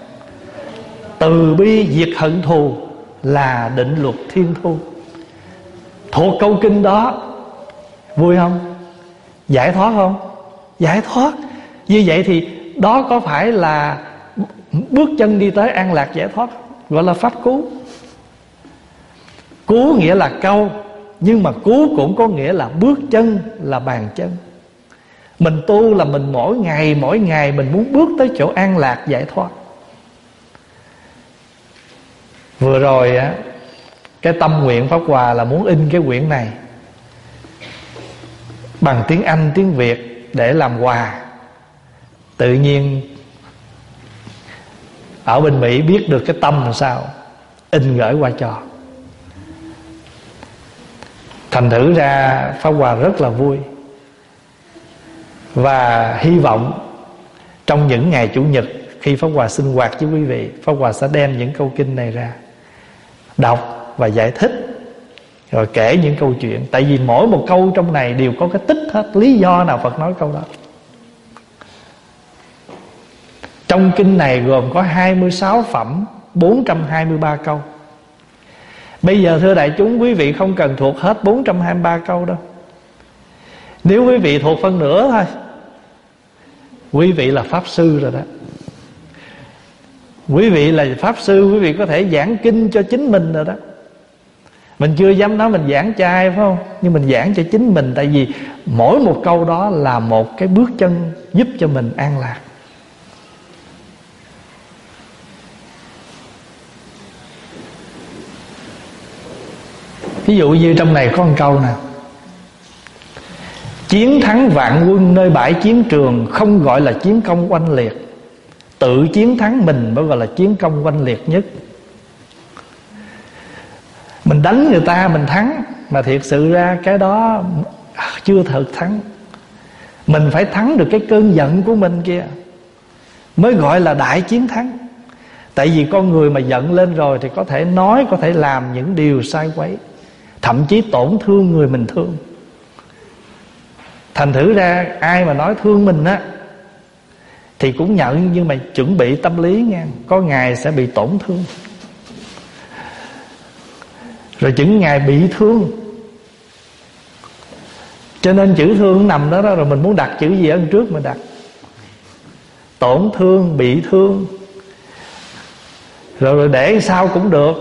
Từ bi diệt hận thù là định luật thiên thu. Thuộc câu kinh đó vui không? Giải thoát không? Giải thoát. Như vậy thì đó có phải là bước chân đi tới an lạc giải thoát, gọi là pháp cú. Cú nghĩa là câu, nhưng mà cú cũng có nghĩa là bước chân, là bàn chân. Mình tu là mình mỗi ngày mình muốn bước tới chỗ an lạc giải thoát. Vừa rồi á, cái tâm nguyện Pháp Hòa là muốn in cái quyển này bằng tiếng Anh, tiếng Việt để làm quà. Tự nhiên ở bên Mỹ biết được cái tâm làm sao, in gửi qua cho. Thành thử ra Pháp Hòa rất là vui, và hy vọng trong những ngày Chủ nhật khi Pháp Hòa sinh hoạt với quý vị, Pháp Hòa sẽ đem những câu kinh này ra đọc và giải thích, rồi kể những câu chuyện. Tại vì mỗi một câu trong này đều có cái tích hết, lý do nào Phật nói câu đó. Trong kinh này gồm có 26 phẩm, 423 câu. Bây giờ thưa đại chúng, quý vị không cần thuộc hết 423 câu đâu. Nếu quý vị thuộc phân nửa thôi, quý vị là Pháp Sư rồi đó. Quý vị là Pháp Sư, quý vị có thể giảng kinh cho chính mình rồi đó. Mình chưa dám nói mình giảng trai phải không? Nhưng mình giảng cho chính mình. Tại vì mỗi một câu đó là một cái bước chân giúp cho mình an lạc. Ví dụ như trong này có một câu nè: chiến thắng vạn quân nơi bãi chiến trường không gọi là chiến công oanh liệt, tự chiến thắng mình mới gọi là chiến công oanh liệt nhất. Mình đánh người ta mình thắng, mà thiệt sự ra cái đó chưa thực thắng. Mình phải thắng được cái cơn giận của mình kia mới gọi là đại chiến thắng. Tại vì con người mà giận lên rồi thì có thể nói, có thể làm những điều sai quấy, thậm chí tổn thương người mình thương. Thành thử ra ai mà nói thương mình á thì cũng nhận, nhưng mà chuẩn bị tâm lý nha, có ngày sẽ bị tổn thương. Rồi những ngày bị thương. Cho nên chữ thương nằm đó, rồi mình muốn đặt chữ gì ở trước mình đặt. Tổn thương, bị thương. Rồi để sao cũng được.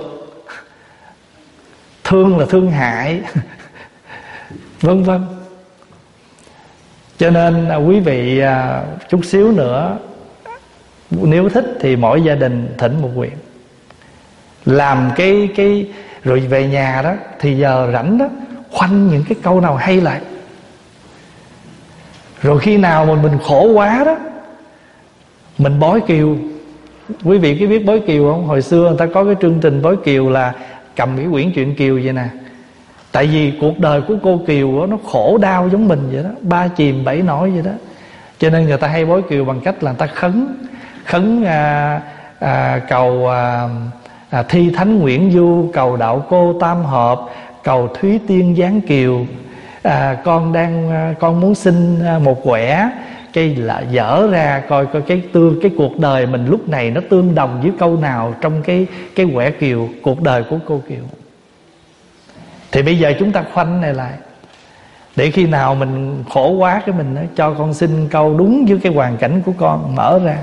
Thương là thương hại vân vân. Cho nên quý vị chút xíu nữa, nếu thích thì mỗi gia đình thỉnh một nguyện, làm cái rồi về nhà đó thì giờ rảnh đó khoanh những cái câu nào hay lại. Rồi khi nào mà mình khổ quá đó, mình bói kiều. Quý vị có biết bói kiều không? Hồi xưa người ta có cái chương trình bói kiều là cầm cái quyển truyện kiều vậy nè. Tại vì cuộc đời của cô kiều đó, nó khổ đau giống mình vậy đó, 3 chìm 7 nổi vậy đó. Cho nên người ta hay bói kiều bằng cách là người ta khấn cầu Thi Thánh Nguyễn Du, cầu Đạo Cô Tam Hợp, cầu Thúy Tiên Giáng Kiều. Con muốn xin một quẻ, cái là dở ra coi cái cuộc đời mình lúc này nó tương đồng với câu nào trong cái quẻ kiều, cuộc đời của cô kiều. Thì bây giờ chúng ta khoanh này lại, để khi nào mình khổ quá cái mình nói, cho con xin câu đúng với cái hoàn cảnh của con, mở ra.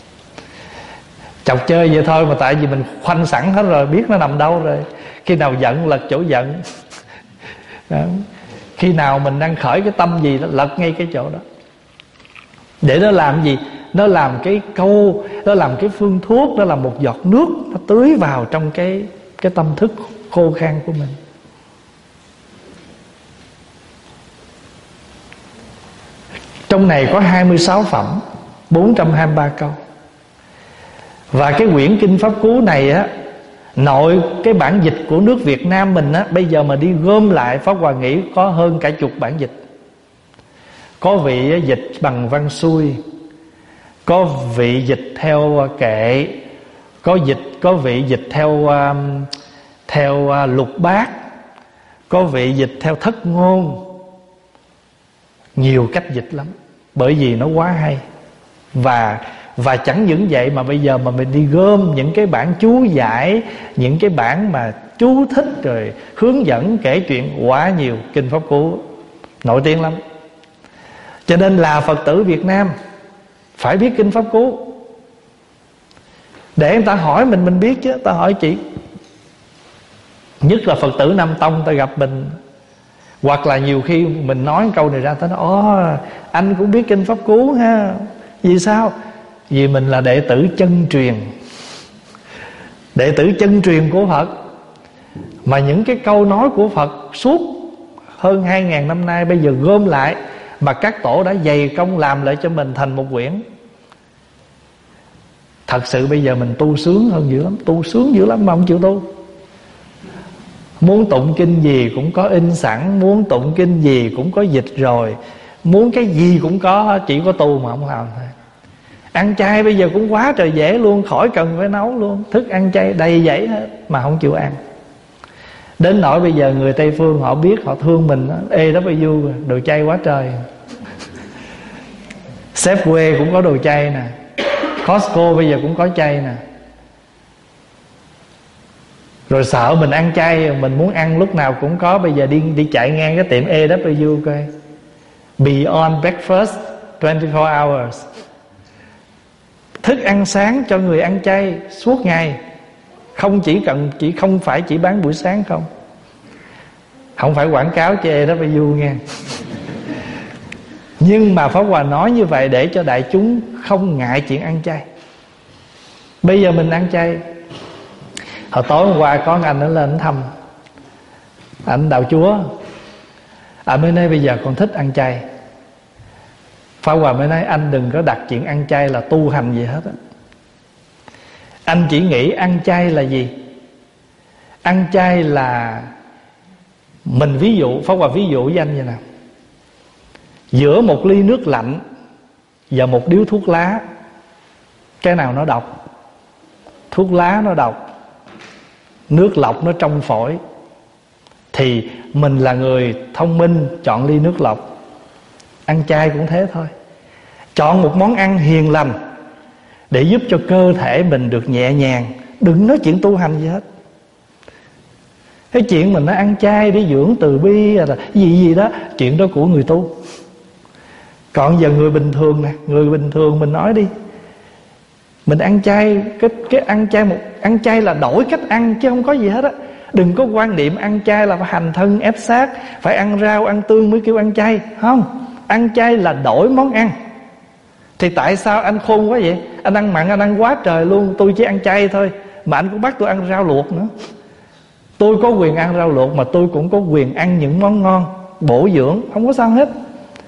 Chọc chơi vậy thôi, mà tại vì mình khoanh sẵn hết rồi, biết nó nằm đâu rồi. Khi nào giận lật chỗ giận đó. Khi nào mình đang khởi cái tâm gì đó, lật ngay cái chỗ đó. Để nó làm gì? Nó làm cái câu, nó làm cái phương thuốc, nó làm một giọt nước, nó tưới vào trong cái tâm thức khô khan của mình. Trong này có 26 phẩm, 423 câu. Và cái quyển Kinh Pháp Cú này á, nội cái bản dịch của nước Việt Nam mình á, bây giờ mà đi gom lại, Pháp Hòa nghĩ có hơn cả chục bản dịch. Có vị dịch bằng văn xuôi, có vị dịch theo kệ, có vị dịch theo lục bát, có vị dịch theo thất ngôn. Nhiều cách dịch lắm, bởi vì nó quá hay. Và chẳng những vậy mà bây giờ mà mình đi gom những cái bản chú giải, những cái bản mà chú thích rồi hướng dẫn kể chuyện, quá nhiều. Kinh Pháp Cú nổi tiếng lắm. Cho nên là Phật tử Việt Nam phải biết Kinh Pháp Cú, để người ta hỏi mình biết chứ. Ta hỏi chị, nhất là Phật tử Nam Tông, ta gặp mình, hoặc là nhiều khi mình nói câu này ra, ta nói anh cũng biết Kinh Pháp Cú ha. Vì sao? Vì mình là đệ tử chân truyền, đệ tử chân truyền của Phật. Mà những cái câu nói của Phật suốt hơn 2.000 năm nay bây giờ gom lại, mà các tổ đã dày công làm lại cho mình thành một quyển. Thật sự bây giờ mình tu sướng hơn dữ lắm, tu sướng dữ lắm mà không chịu tu. Muốn tụng kinh gì cũng có in sẵn, muốn tụng kinh gì cũng có dịch rồi, muốn cái gì cũng có, chỉ có tu mà không làm thôi. Ăn chay bây giờ cũng quá trời dễ luôn, khỏi cần phải nấu luôn, thức ăn chay đầy dẫy hết mà không chịu ăn. Đến nỗi bây giờ người Tây Phương họ biết, họ thương mình, ê đó bây du đồ chay quá trời. Safeway cũng có đồ chay nè, Costco bây giờ cũng có chay nè. Rồi sợ mình ăn chay, mình muốn ăn lúc nào cũng có. Bây giờ đi chạy ngang cái tiệm AW coi, Beyond Breakfast 24 hours, thức ăn sáng cho người ăn chay suốt ngày. Không phải chỉ bán buổi sáng không. Không phải quảng cáo cho AW nghe. Nhưng mà Pháp Hòa nói như vậy để cho đại chúng không ngại chuyện ăn chay. Bây giờ mình ăn chay. Hồi tối hôm qua có anh nó lên thăm, anh đạo chúa. Anh mới nói bây giờ con thích ăn chay. Pháp Hòa mới nói anh đừng có đặt chuyện ăn chay là tu hành gì hết á. Anh chỉ nghĩ ăn chay là gì? Ăn chay là mình ví dụ, Pháp Hòa ví dụ với anh vậy nè. Giữa một ly nước lạnh và một điếu thuốc lá, cái nào nó độc? Thuốc lá nó độc, nước lọc nó trong phổi. Thì mình là người thông minh chọn ly nước lọc. Ăn chay cũng thế thôi. Chọn một món ăn hiền lành để giúp cho cơ thể mình được nhẹ nhàng. Đừng nói chuyện tu hành gì hết. Cái chuyện mình nó ăn chay để dưỡng từ bi là gì đó, chuyện đó của người tu. Còn giờ người bình thường nè, người bình thường mình nói đi, mình ăn chay, cái ăn chay là đổi cách ăn chứ không có gì hết á. Đừng có quan niệm ăn chay là phải hành thân ép xác, phải ăn rau ăn tương mới kêu ăn chay. Không, ăn chay là đổi món ăn. Thì tại sao anh khôn quá vậy? Anh ăn mặn, anh ăn quá trời luôn. Tôi chỉ ăn chay thôi mà anh cũng bắt tôi ăn rau luộc nữa. Tôi có quyền ăn rau luộc mà tôi cũng có quyền ăn những món ngon bổ dưỡng, không có sao hết.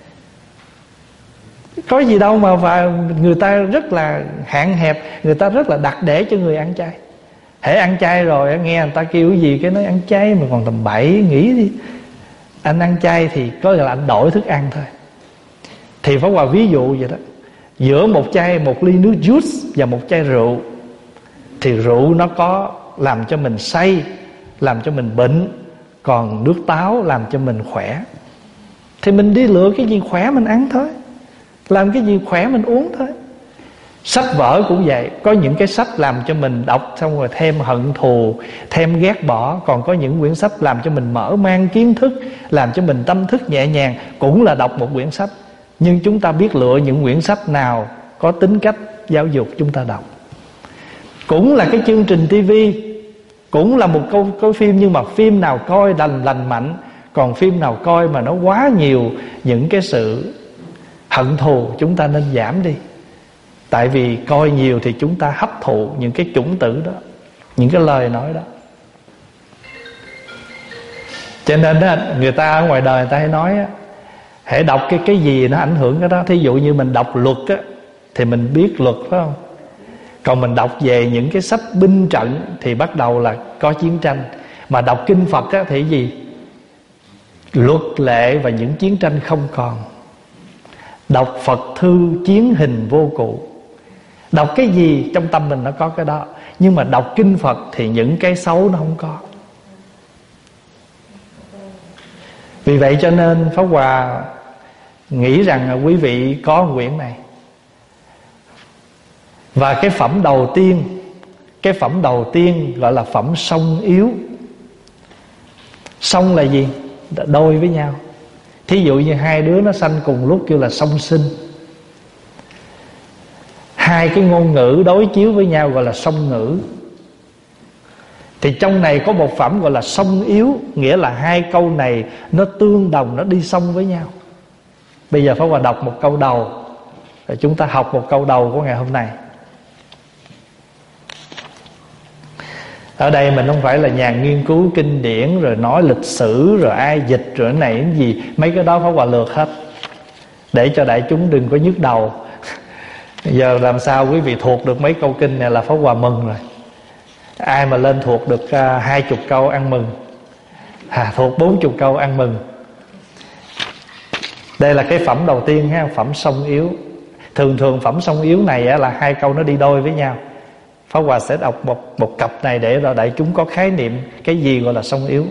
Có gì đâu mà và người ta rất là hạn hẹp, người ta rất là đặt để cho người ăn chay. Hễ ăn chay rồi nghe người ta kêu cái gì cái nói ăn chay mà còn tầm bậy, nghĩ đi. Anh ăn chay thì có nghĩa là anh đổi thức ăn thôi. Thì Pháp Hòa ví dụ vậy đó. Giữa một ly nước juice và một chai rượu, thì rượu nó có làm cho mình say, làm cho mình bệnh, còn nước táo làm cho mình khỏe. Thì mình đi lựa cái gì khỏe mình ăn thôi, làm cái gì khỏe mình uống thôi. Sách vở cũng vậy. Có những cái sách làm cho mình đọc xong rồi thêm hận thù, thêm ghét bỏ. Còn có những quyển sách làm cho mình mở mang kiến thức, làm cho mình tâm thức nhẹ nhàng, cũng là đọc một quyển sách. Nhưng chúng ta biết lựa những quyển sách nào có tính cách giáo dục chúng ta đọc. Cũng là cái chương trình tivi, cũng là một câu phim, nhưng mà phim nào coi lành mạnh, còn phim nào coi mà nó quá nhiều những cái sự hận thù, chúng ta nên giảm đi. Tại vì coi nhiều thì chúng ta hấp thụ những cái chủng tử đó, những cái lời nói đó. Cho nên đó, người ta ở ngoài đời người ta hay nói á, hãy đọc cái gì nó ảnh hưởng cái đó. Thí dụ như mình đọc luật á, thì mình biết luật, phải không? Còn mình đọc về những cái sách binh trận thì bắt đầu là có chiến tranh. Mà đọc kinh Phật á, thì gì? Luật lệ và những chiến tranh không còn. Đọc Phật thư chiến hình vô cụ. Đọc cái gì trong tâm mình nó có cái đó. Nhưng mà đọc kinh Phật thì những cái xấu nó không có. Vì vậy cho nên Pháp Hòa nghĩ rằng là quý vị có quyển này. Và cái phẩm đầu tiên gọi là phẩm song yếu. Song là gì? Đôi với nhau. Thí dụ như hai đứa nó sanh cùng lúc kêu là song sinh. Hai cái ngôn ngữ đối chiếu với nhau gọi là song ngữ. Thì trong này có một phẩm gọi là song yếu, nghĩa là hai câu này nó tương đồng, nó đi song với nhau. Bây giờ Pháp Hòa đọc một câu đầu, rồi chúng ta học một câu đầu của ngày hôm nay. Ở đây mình không phải là nhà nghiên cứu kinh điển, rồi nói lịch sử, rồi ai dịch, rồi cái này cái gì. Mấy cái đó Pháp Hòa lược hết, để cho đại chúng đừng có nhức đầu. Giờ làm sao quý vị thuộc được mấy câu kinh này là Pháp Hòa mừng rồi. Ai mà lên thuộc được 20 câu ăn mừng, thuộc 40 câu ăn mừng. Đây là cái phẩm đầu tiên ha, phẩm song yếu. Thường phẩm song yếu này là hai câu nó đi đôi với nhau. Pháp Hòa sẽ đọc một cặp này để rồi đại chúng có khái niệm cái gì gọi là song yếu.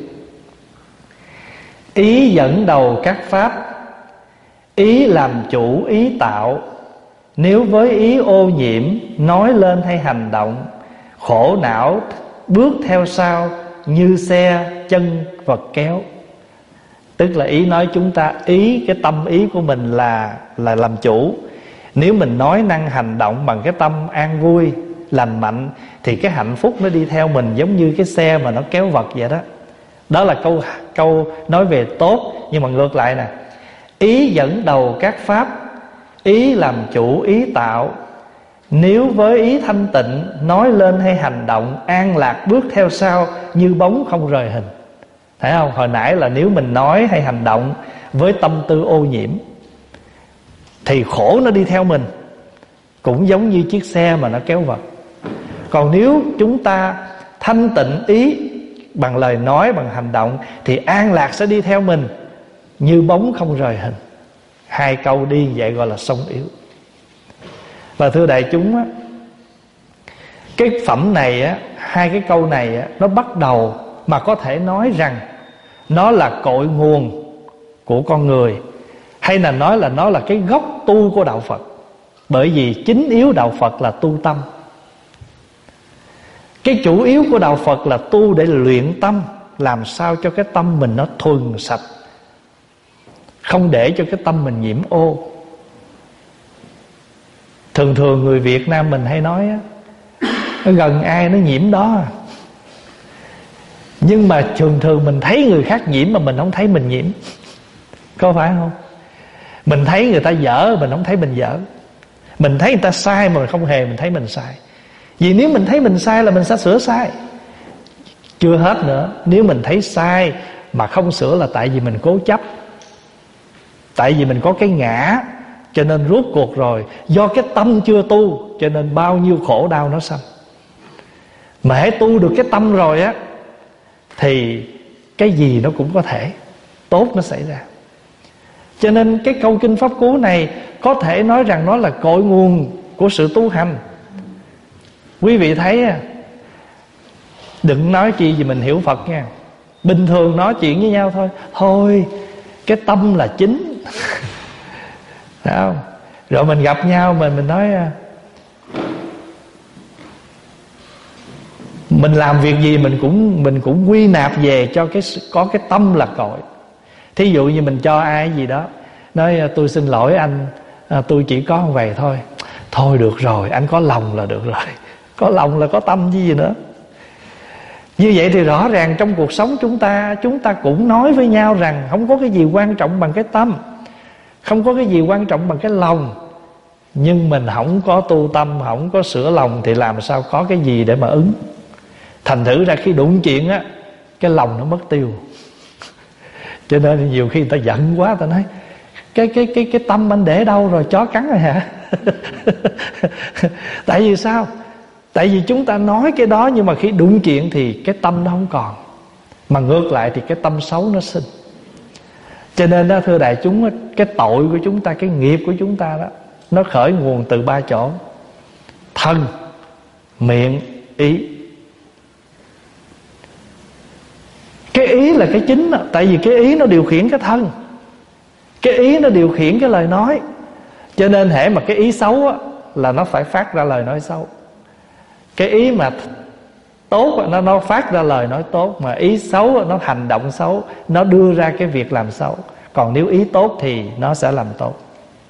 Ý dẫn đầu các pháp, ý làm chủ ý tạo. Nếu với ý ô nhiễm, nói lên hay hành động, khổ não bước theo sau, như xe chân vật kéo. Tức là ý nói chúng ta, ý cái tâm ý của mình là làm chủ. Nếu mình nói năng hành động bằng cái tâm an vui, lành mạnh, thì cái hạnh phúc nó đi theo mình giống như cái xe mà nó kéo vật vậy đó. Đó là câu nói về tốt. Nhưng mà ngược lại nè, ý dẫn đầu các pháp, ý làm chủ ý tạo. Nếu với ý thanh tịnh, nói lên hay hành động, an lạc bước theo sau, như bóng không rời hình. Thấy không? Hồi nãy là nếu mình nói hay hành động với tâm tư ô nhiễm thì khổ nó đi theo mình, cũng giống như chiếc xe mà nó kéo vật. Còn nếu chúng ta thanh tịnh ý bằng lời nói, bằng hành động, thì an lạc sẽ đi theo mình, như bóng không rời hình. Hai câu đi vậy gọi là song yếu. Và thưa đại chúng á, cái phẩm này á, hai cái câu này á, nó bắt đầu mà có thể nói rằng nó là cội nguồn của con người, hay là nói là nó là cái gốc tu của đạo Phật. Bởi vì chính yếu đạo Phật là tu tâm. Cái chủ yếu của đạo Phật là tu để luyện tâm, làm sao cho cái tâm mình nó thuần sạch, không để cho cái tâm mình nhiễm ô. Thường thường người Việt Nam mình hay nói á, gần ai nó nhiễm đó. Nhưng mà thường thường mình thấy người khác nhiễm mà mình không thấy mình nhiễm, có phải không? Mình thấy người ta dở, mình không thấy mình dở. Mình thấy người ta sai mà không hề mình thấy mình sai. Vì nếu mình thấy mình sai là mình sẽ sửa sai. Chưa hết nữa, nếu mình thấy sai mà không sửa là tại vì mình cố chấp, tại vì mình có cái ngã. Cho nên rốt cuộc rồi, do cái tâm chưa tu, cho nên bao nhiêu khổ đau nó sanh. Mà hãy tu được cái tâm rồi á, thì cái gì nó cũng có thể tốt nó xảy ra. Cho nên cái câu kinh Pháp Cú này có thể nói rằng nó là cội nguồn của sự tu hành. Quý vị thấy à, đừng nói chi gì mình hiểu Phật nha. Bình thường nói chuyện với nhau thôi, thôi cái tâm là chính. Phải không? Rồi mình gặp nhau mình nói mình làm việc gì mình cũng quy nạp về cho có cái tâm là cội. Thí dụ như mình cho ai gì đó, nói tôi xin lỗi anh, tôi chỉ có một vậy thôi. Thôi được rồi, anh có lòng là được rồi. Có lòng là có tâm chứ gì nữa. Như vậy thì rõ ràng trong cuộc sống chúng ta cũng nói với nhau rằng không có cái gì quan trọng bằng cái tâm, không có cái gì quan trọng bằng cái lòng. Nhưng mình không có tu tâm, không có sửa lòng thì làm sao có cái gì để mà ứng. Thành thử ra khi đụng chuyện á, cái lòng nó mất tiêu. Cho nên nhiều khi người ta giận quá, ta nói cái tâm anh để đâu rồi, chó cắn rồi hả? Tại vì sao? Tại vì chúng ta nói cái đó, nhưng mà khi đụng chuyện thì cái tâm nó không còn, mà ngược lại thì cái tâm xấu nó sinh. Cho nên đó, thưa đại chúng, cái tội của chúng ta, cái nghiệp của chúng ta đó, nó khởi nguồn từ 3 chỗ: thân, miệng, ý. Cái ý là cái chính đó. Tại vì cái ý nó điều khiển cái thân, cái ý nó điều khiển cái lời nói. Cho nên hễ mà cái ý xấu á, là nó phải phát ra lời nói xấu. Cái ý mà tốt nó phát ra lời nói tốt, mà ý xấu nó hành động xấu, nó đưa ra cái việc làm xấu. Còn nếu ý tốt thì nó sẽ làm tốt.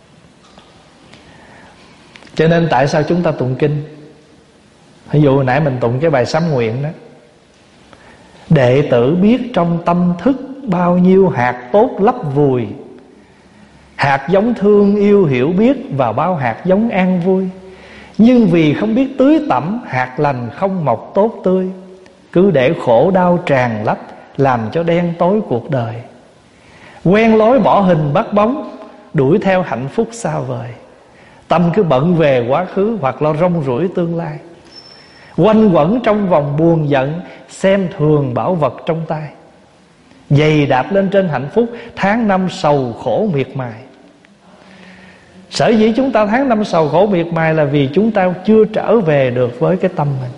Cho nên tại sao chúng ta tụng kinh? Ví dụ hồi nãy mình tụng cái bài sám nguyện đó: đệ tử biết trong tâm thức bao nhiêu hạt tốt lấp vùi, hạt giống thương yêu hiểu biết vào bao hạt giống an vui. Nhưng vì không biết tưới tẩm, hạt lành không mọc tốt tươi, cứ để khổ đau tràn lấp, làm cho đen tối cuộc đời. Quen lối bỏ hình bắt bóng, đuổi theo hạnh phúc xa vời. Tâm cứ bận về quá khứ hoặc lo rong ruổi tương lai. Quanh quẩn trong vòng buồn giận, xem thường bảo vật trong tay. Giày đạp lên trên hạnh phúc, tháng năm sầu khổ miệt mài. Sở dĩ chúng ta tháng năm sầu khổ miệt mài là vì chúng ta chưa trở về được với cái tâm mình.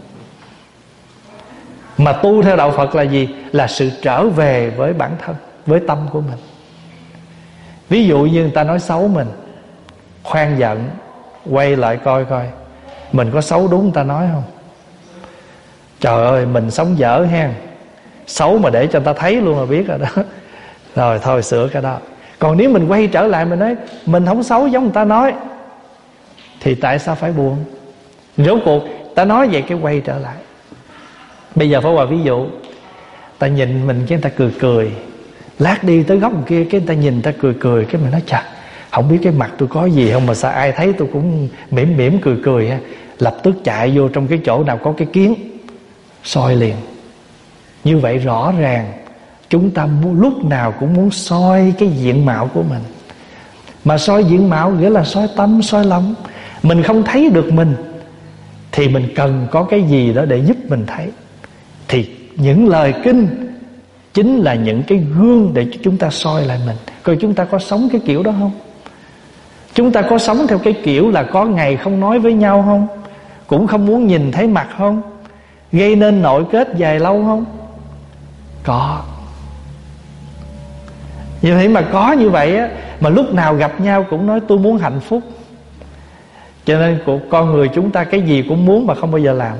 Mà tu theo đạo Phật là gì? Là sự trở về với bản thân, với tâm của mình. Ví dụ như người ta nói xấu mình, khoan giận, quay lại coi coi mình có xấu đúng người ta nói không. Trời ơi, mình sống dở ha, xấu mà để cho người ta thấy luôn là biết rồi đó. Rồi thôi sửa cái đó. Còn nếu mình quay trở lại mình nói mình không xấu giống người ta nói, thì tại sao phải buồn? Rốt cuộc ta nói vậy cái quay trở lại. Bây giờ Pháp Hòa ví dụ, ta nhìn mình cái người ta cười cười, lát đi tới góc kia cái người ta nhìn ta cười cười, cái mình nói chà, không biết cái mặt tôi có gì không mà sao ai thấy tôi cũng mỉm mỉm cười cười ha. Lập tức chạy vô trong cái chỗ nào có cái kiến, soi liền. Như vậy rõ ràng chúng ta lúc nào cũng muốn soi cái diện mạo của mình. Mà soi diện mạo nghĩa là soi tâm, soi lòng. Mình không thấy được mình thì mình cần có cái gì đó để giúp mình thấy. Thì những lời kinh chính là những cái gương để chúng ta soi lại mình. Coi chúng ta có sống cái kiểu đó không? Chúng ta có sống theo cái kiểu là có ngày không nói với nhau không? Cũng không muốn nhìn thấy mặt không? Gây nên nội kết dài lâu không? Có. Như thế mà có như vậy á, mà lúc nào gặp nhau cũng nói tôi muốn hạnh phúc. Cho nên con người chúng ta cái gì cũng muốn mà không bao giờ làm.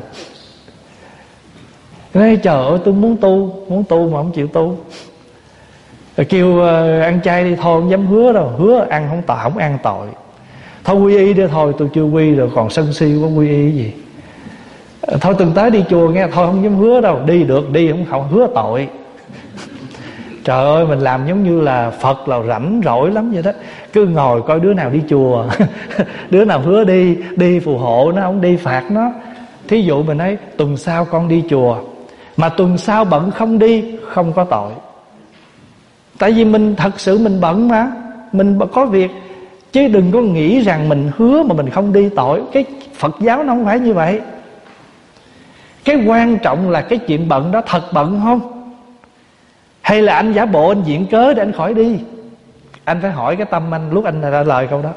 Nói trời ơi tôi muốn tu mà không chịu tu. Rồi kêu ăn chay đi, thôi không dám hứa đâu, hứa ăn không ăn tội. Thôi quy y đi, thôi tôi chưa quy rồi còn sân si quá quy y gì. Thôi từng tới đi chùa nghe, thôi không dám hứa đâu, đi được đi không hứa tội. Trời ơi mình làm giống như là Phật là rảnh rỗi lắm vậy đó. Cứ ngồi coi đứa nào đi chùa đứa nào hứa đi phù hộ nó, không đi phạt nó. Thí dụ mình nói tuần sau con đi chùa, mà tuần sau bận không đi, không có tội. Tại vì mình thật sự mình bận mà, mình có việc. Chứ đừng có nghĩ rằng mình hứa mà mình không đi tội. Cái Phật giáo nó không phải như vậy. Cái quan trọng là cái chuyện bận đó thật bận không, hay là anh giả bộ anh diễn cớ để anh khỏi đi. Anh phải hỏi cái tâm anh lúc anh ra lời câu đó.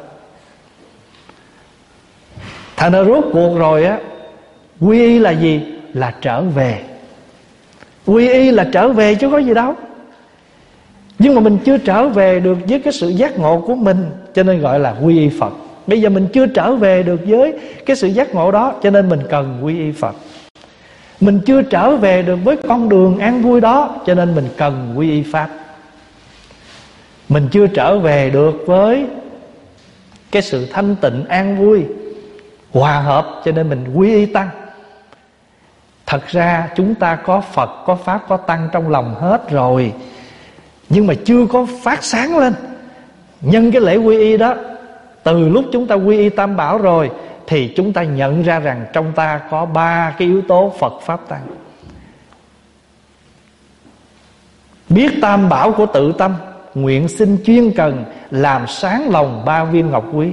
Thành ra rốt cuộc rồi á, quy y là gì? Là trở về. Quy y là trở về chứ có gì đâu. Nhưng mà mình chưa trở về được với cái sự giác ngộ của mình, cho nên gọi là quy y Phật. Bây giờ mình chưa trở về được với cái sự giác ngộ đó, cho nên mình cần quy y Phật. Mình chưa trở về được với con đường an vui đó, cho nên mình cần quy y Pháp. Mình chưa trở về được với cái sự thanh tịnh an vui hòa hợp, cho nên mình quy y Tăng. Thật ra chúng ta có Phật, có Pháp, có Tăng trong lòng hết rồi, nhưng mà chưa có phát sáng lên. Nhân cái lễ quy y đó, từ lúc chúng ta quy y Tam Bảo rồi, thì chúng ta nhận ra rằng trong ta có 3 cái yếu tố Phật, Pháp, Tăng. Biết Tam Bảo của tự tâm, nguyện xin chuyên cần làm sáng lòng 3 viên ngọc quý.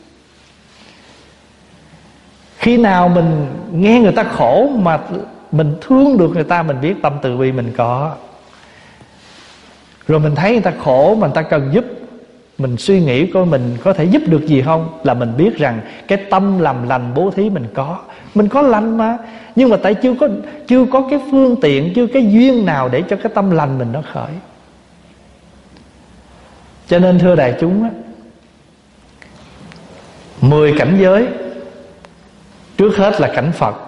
Khi nào mình nghe người ta khổ mà mình thương được người ta, mình biết tâm từ bi mình có. Rồi mình thấy người ta khổ mà người ta cần giúp, mình suy nghĩ coi mình có thể giúp được gì không, là mình biết rằng cái tâm làm lành bố thí mình có lành mà. Nhưng mà tại chưa có cái phương tiện, chưa cái duyên nào để cho cái tâm lành mình nó khởi. Cho nên thưa đại chúng á, 10 cảnh giới, trước hết là cảnh Phật,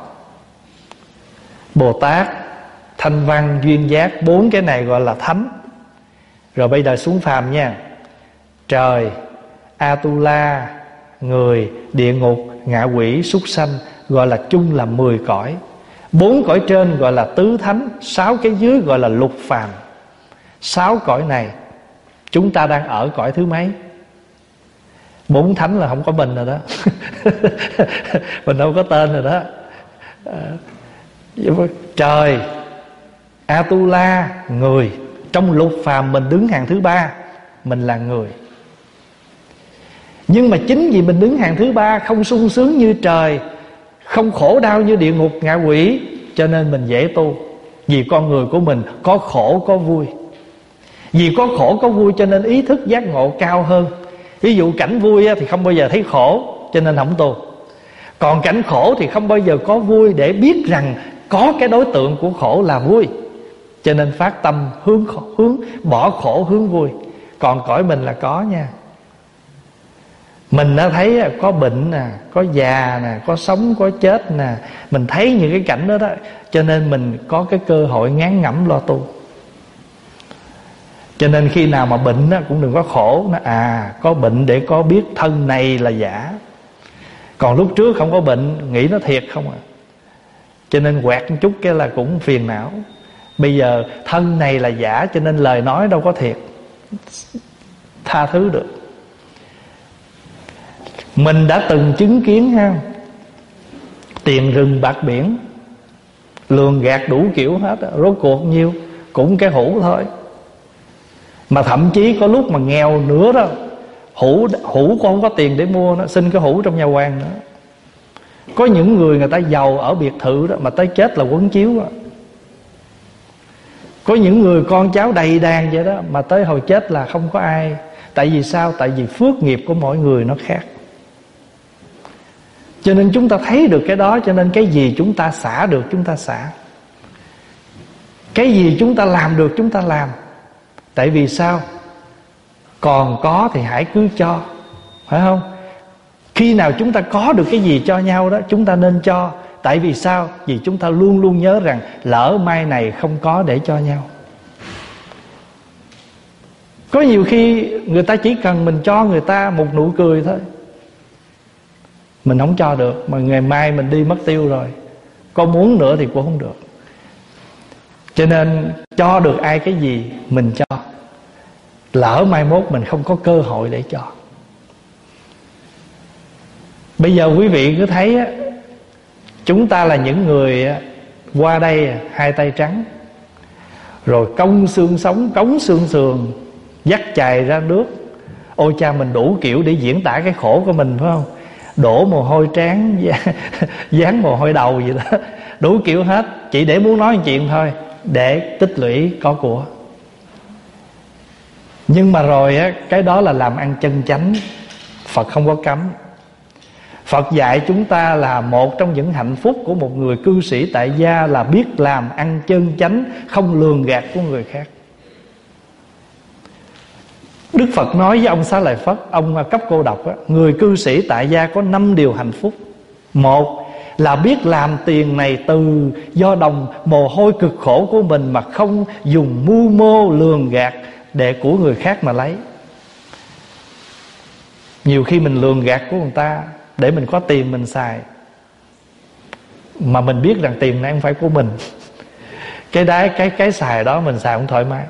Bồ Tát, Thanh Văn, Duyên Giác, 4 cái này gọi là thánh. Rồi bây giờ xuống phàm nha. Trời, Atula, người, địa ngục, ngạ quỷ, súc sanh, gọi là chung là 10 cõi. 4 cõi trên gọi là tứ thánh, 6 cái dưới gọi là lục phàm. 6 cõi này chúng ta đang ở cõi thứ mấy? 4 thánh là không có mình rồi đó mình đâu có tên rồi đó. Trời, Atula, người. Trong lục phàm mình đứng hàng thứ 3, mình là người. Nhưng mà chính vì mình đứng hàng thứ 3, không sung sướng như trời, không khổ đau như địa ngục, ngạ quỷ, cho nên mình dễ tu. Vì con người của mình có khổ có vui. Vì có khổ có vui cho nên ý thức giác ngộ cao hơn. Ví dụ cảnh vui thì không bao giờ thấy khổ, cho nên không tu. Còn cảnh khổ thì không bao giờ có vui, để biết rằng có cái đối tượng của khổ là vui, cho nên phát tâm hướng bỏ khổ hướng vui. Còn cõi mình là có nha. Mình đã thấy có bệnh nè, có già nè, có sống có chết nè. Mình thấy những cái cảnh đó đó, cho nên mình có cái cơ hội ngán ngẩm lo tu. Cho nên khi nào mà bệnh đó, cũng đừng có khổ. Nó có bệnh để có biết thân này là giả. Còn lúc trước không có bệnh, nghĩ nó thiệt không à. Cho nên quẹt một chút cái là cũng phiền não. Bây giờ thân này là giả, cho nên lời nói đâu có thiệt, tha thứ được. Mình đã từng chứng kiến ha, tiền rừng bạc biển, lường gạt đủ kiểu hết, rốt cuộc nhiêu cũng cái hũ thôi. Mà thậm chí có lúc mà nghèo nữa đó, hũ con không có tiền để mua, nó xin cái hũ trong nhà quan nữa. Có những người ta giàu ở biệt thự đó, mà tới chết là quấn chiếu đó. Có những người con cháu đầy đàn vậy đó, mà tới hồi chết là không có ai. Tại vì sao? Tại vì phước nghiệp của mỗi người nó khác. Cho nên chúng ta thấy được cái đó, cho nên cái gì chúng ta xả được chúng ta xả, cái gì chúng ta làm được chúng ta làm. Tại vì sao? Còn có thì hãy cứ cho, phải không? Khi nào chúng ta có được cái gì cho nhau đó, chúng ta nên cho. Tại vì sao? Vì chúng ta luôn luôn nhớ rằng lỡ mai này không có để cho nhau. Có nhiều khi người ta chỉ cần mình cho người ta một nụ cười thôi, mình không cho được, mà ngày mai mình đi mất tiêu rồi, có muốn nữa thì cũng không được. Cho nên cho được ai cái gì mình cho, lỡ mai mốt mình không có cơ hội để cho. Bây giờ quý vị cứ thấy á, chúng ta là những người qua đây hai tay trắng, rồi cong xương sống, cống xương sườn, dắt chài ra nước. Ôi cha, mình đủ kiểu để diễn tả cái khổ của mình, phải không? Đổ mồ hôi trán, dán mồ hôi đầu vậy đó, đủ kiểu hết, chỉ để muốn nói chuyện thôi, để tích lũy có của. Nhưng mà rồi á, cái đó là làm ăn chân chánh, Phật không có cấm. Phật dạy chúng ta là một trong những hạnh phúc của một người cư sĩ tại gia là biết làm ăn chân chánh, không lường gạt của người khác. Đức Phật nói với ông Xá Lợi Phất, ông Cấp Cô Độc á, người cư sĩ tại gia có 5 điều hạnh phúc. Một là biết làm tiền này từ do đồng mồ hôi cực khổ của mình, mà không dùng mưu mô lường gạt để của người khác mà lấy. Nhiều khi mình lường gạt của người ta để mình có tiền mình xài, mà mình biết rằng tiền này không phải của mình. Cái xài đó mình xài không thoải mái.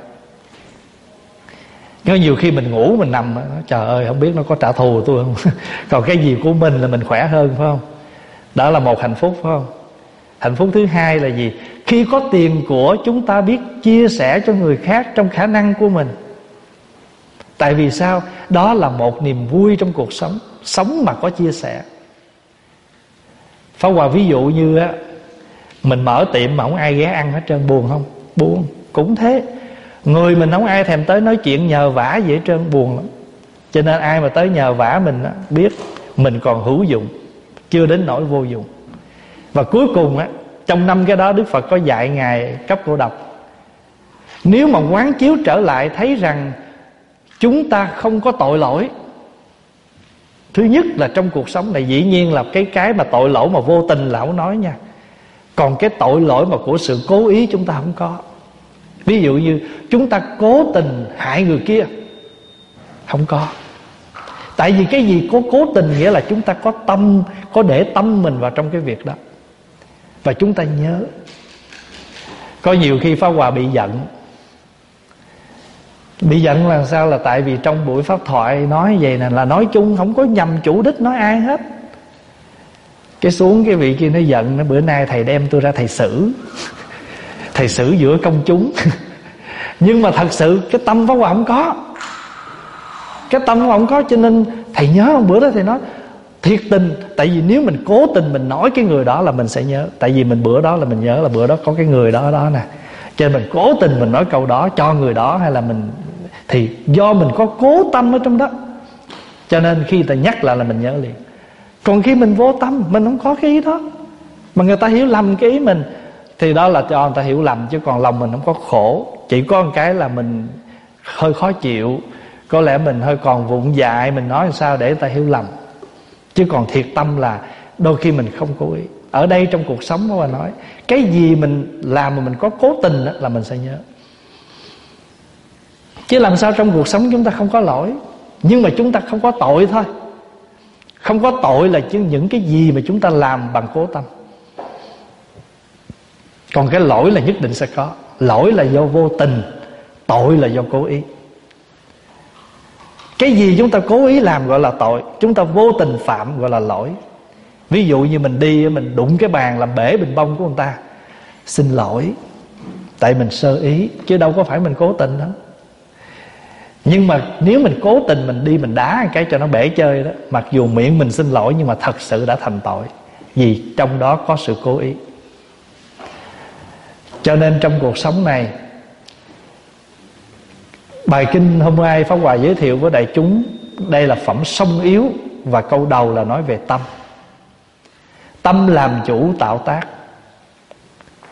Có nhiều khi mình ngủ mình nằm, trời ơi không biết nó có trả thù tôi không. Còn cái gì của mình là mình khỏe hơn, phải không? Đó là một hạnh phúc, phải không? Hạnh phúc thứ hai là gì? Khi có tiền của, chúng ta biết chia sẻ cho người khác trong khả năng của mình. Tại vì sao? Đó là một niềm vui trong cuộc sống. Sống mà có chia sẻ. Pháp Hòa ví dụ như á, mình mở tiệm mà không ai ghé ăn hết trơn, buồn không? Buồn. Cũng thế, người mình không ai thèm tới nói chuyện nhờ vả gì hết trơn, buồn lắm. Cho nên ai mà tới nhờ vả mình á, biết mình còn hữu dụng, chưa đến nỗi vô dụng. Và cuối cùng á, trong 5 cái đó Đức Phật có dạy Ngài Cấp Cô Độc, nếu mà quán chiếu trở lại thấy rằng chúng ta không có tội lỗi. Thứ nhất là trong cuộc sống này dĩ nhiên là cái mà tội lỗi mà vô tình là không nói nha. Còn cái tội lỗi mà của sự cố ý chúng ta không có. Ví dụ như chúng ta cố tình hại người kia, không có. Tại vì cái gì có cố tình nghĩa là chúng ta có tâm, có để tâm mình vào trong cái việc đó. Và chúng ta nhớ. Có nhiều khi Pháp Hòa bị giận. Bị giận là sao? Là tại vì trong buổi pháp thoại nói vậy nè, là nói chung, không có nhằm chủ đích nói ai hết. Cái xuống cái vị kia nó giận, nó bữa nay thầy đem tôi ra thầy xử. Thầy xử giữa công chúng. Nhưng mà thật sự cái tâm Pháp Hòa không có. Cái tâm Pháp Hòa không có, cho nên thầy nhớ không? Bữa đó thầy nói thiệt tình. Tại vì nếu mình cố tình mình nói cái người đó là mình sẽ nhớ. Tại vì mình bữa đó là mình nhớ là bữa đó có cái người đó đó nè, cho nên mình cố tình mình nói câu đó cho người đó, hay là mình thì do mình có cố tâm ở trong đó, cho nên khi người ta nhắc lại là mình nhớ liền. Còn khi mình vô tâm, mình không có cái ý đó, mà người ta hiểu lầm cái ý mình, thì đó là cho người ta hiểu lầm. Chứ còn lòng mình không có khổ. Chỉ có một cái là mình hơi khó chịu, có lẽ mình hơi còn vụng dại, mình nói sao để người ta hiểu lầm. Chứ còn thiệt tâm là đôi khi mình không cố ý. Ở đây trong cuộc sống đó, bà nói cái gì mình làm mà mình có cố tình đó, là mình sẽ nhớ. Chứ làm sao trong cuộc sống chúng ta không có lỗi, nhưng mà chúng ta không có tội thôi. Không có tội là chứ những cái gì mà chúng ta làm bằng cố tâm. Còn cái lỗi là nhất định sẽ có. Lỗi là do vô tình, tội là do cố ý. Cái gì chúng ta cố ý làm gọi là tội, chúng ta vô tình phạm gọi là lỗi. Ví dụ như mình đi, mình đụng cái bàn làm bể bình bông của người ta, xin lỗi, tại mình sơ ý, chứ đâu có phải mình cố tình đó. Nhưng mà nếu mình cố tình mình đi mình đá cái cho nó bể chơi đó, mặc dù miệng mình xin lỗi nhưng mà thật sự đã thành tội, vì trong đó có sự cố ý. Cho nên trong cuộc sống này, bài kinh hôm nay Pháp Hòa giới thiệu với đại chúng, đây là phẩm song yếu, và câu đầu là nói về tâm. Tâm làm chủ tạo tác,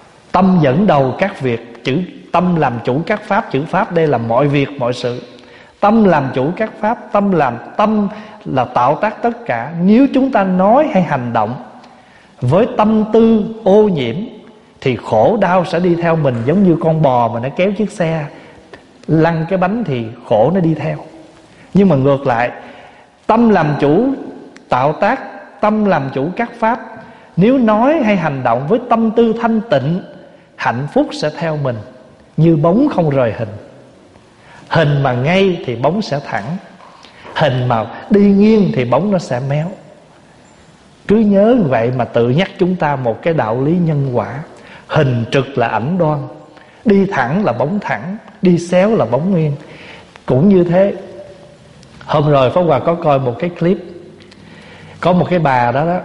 tâm dẫn đầu các việc. Chữ tâm làm chủ các pháp, chữ pháp đây là mọi việc mọi sự. Tâm làm chủ các pháp. Tâm là tạo tác tất cả. Nếu chúng ta nói hay hành động với tâm tư ô nhiễm thì khổ đau sẽ đi theo mình, giống như con bò mà nó kéo chiếc xe lăn cái bánh thì khổ nó đi theo. Nhưng mà ngược lại, tâm làm chủ tạo tác, tâm làm chủ các pháp. Nếu nói hay hành động với tâm tư thanh tịnh, hạnh phúc sẽ theo mình như bóng không rời hình. Hình mà ngay thì bóng sẽ thẳng, hình mà đi nghiêng thì bóng nó sẽ méo. Cứ nhớ vậy mà tự nhắc chúng ta một cái đạo lý nhân quả. Hình trực là ảnh đoan, đi thẳng là bóng thẳng, đi xéo là bóng nghiêng. Cũng như thế. Hôm rồi Pháp Hòa có coi một cái clip, có một cái bà đó,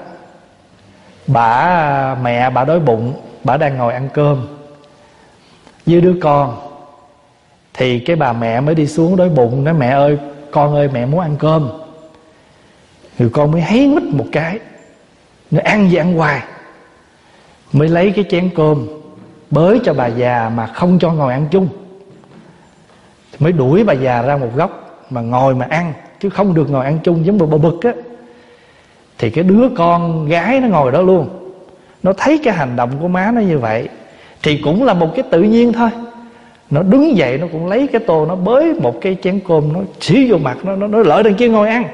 mẹ bà đói bụng, bà đang ngồi ăn cơm với đứa con. Thì cái bà mẹ mới đi xuống đói bụng, nói: mẹ ơi, con ơi, mẹ muốn ăn cơm. Người con mới háy mít một cái, nó ăn gì ăn hoài. Mới lấy cái chén cơm bới cho bà già mà không cho ngồi ăn chung. Mới đuổi bà già ra một góc mà ngồi mà ăn, chứ không được ngồi ăn chung, giống bà bực á. Thì cái đứa con gái nó ngồi đó luôn, nó thấy cái hành động của má nó như vậy thì cũng là một cái tự nhiên thôi. Nó đứng dậy, nó cũng lấy cái tô, nó bới một cái chén cơm, nó xí vô mặt nó lợi đằng kia ngồi ăn.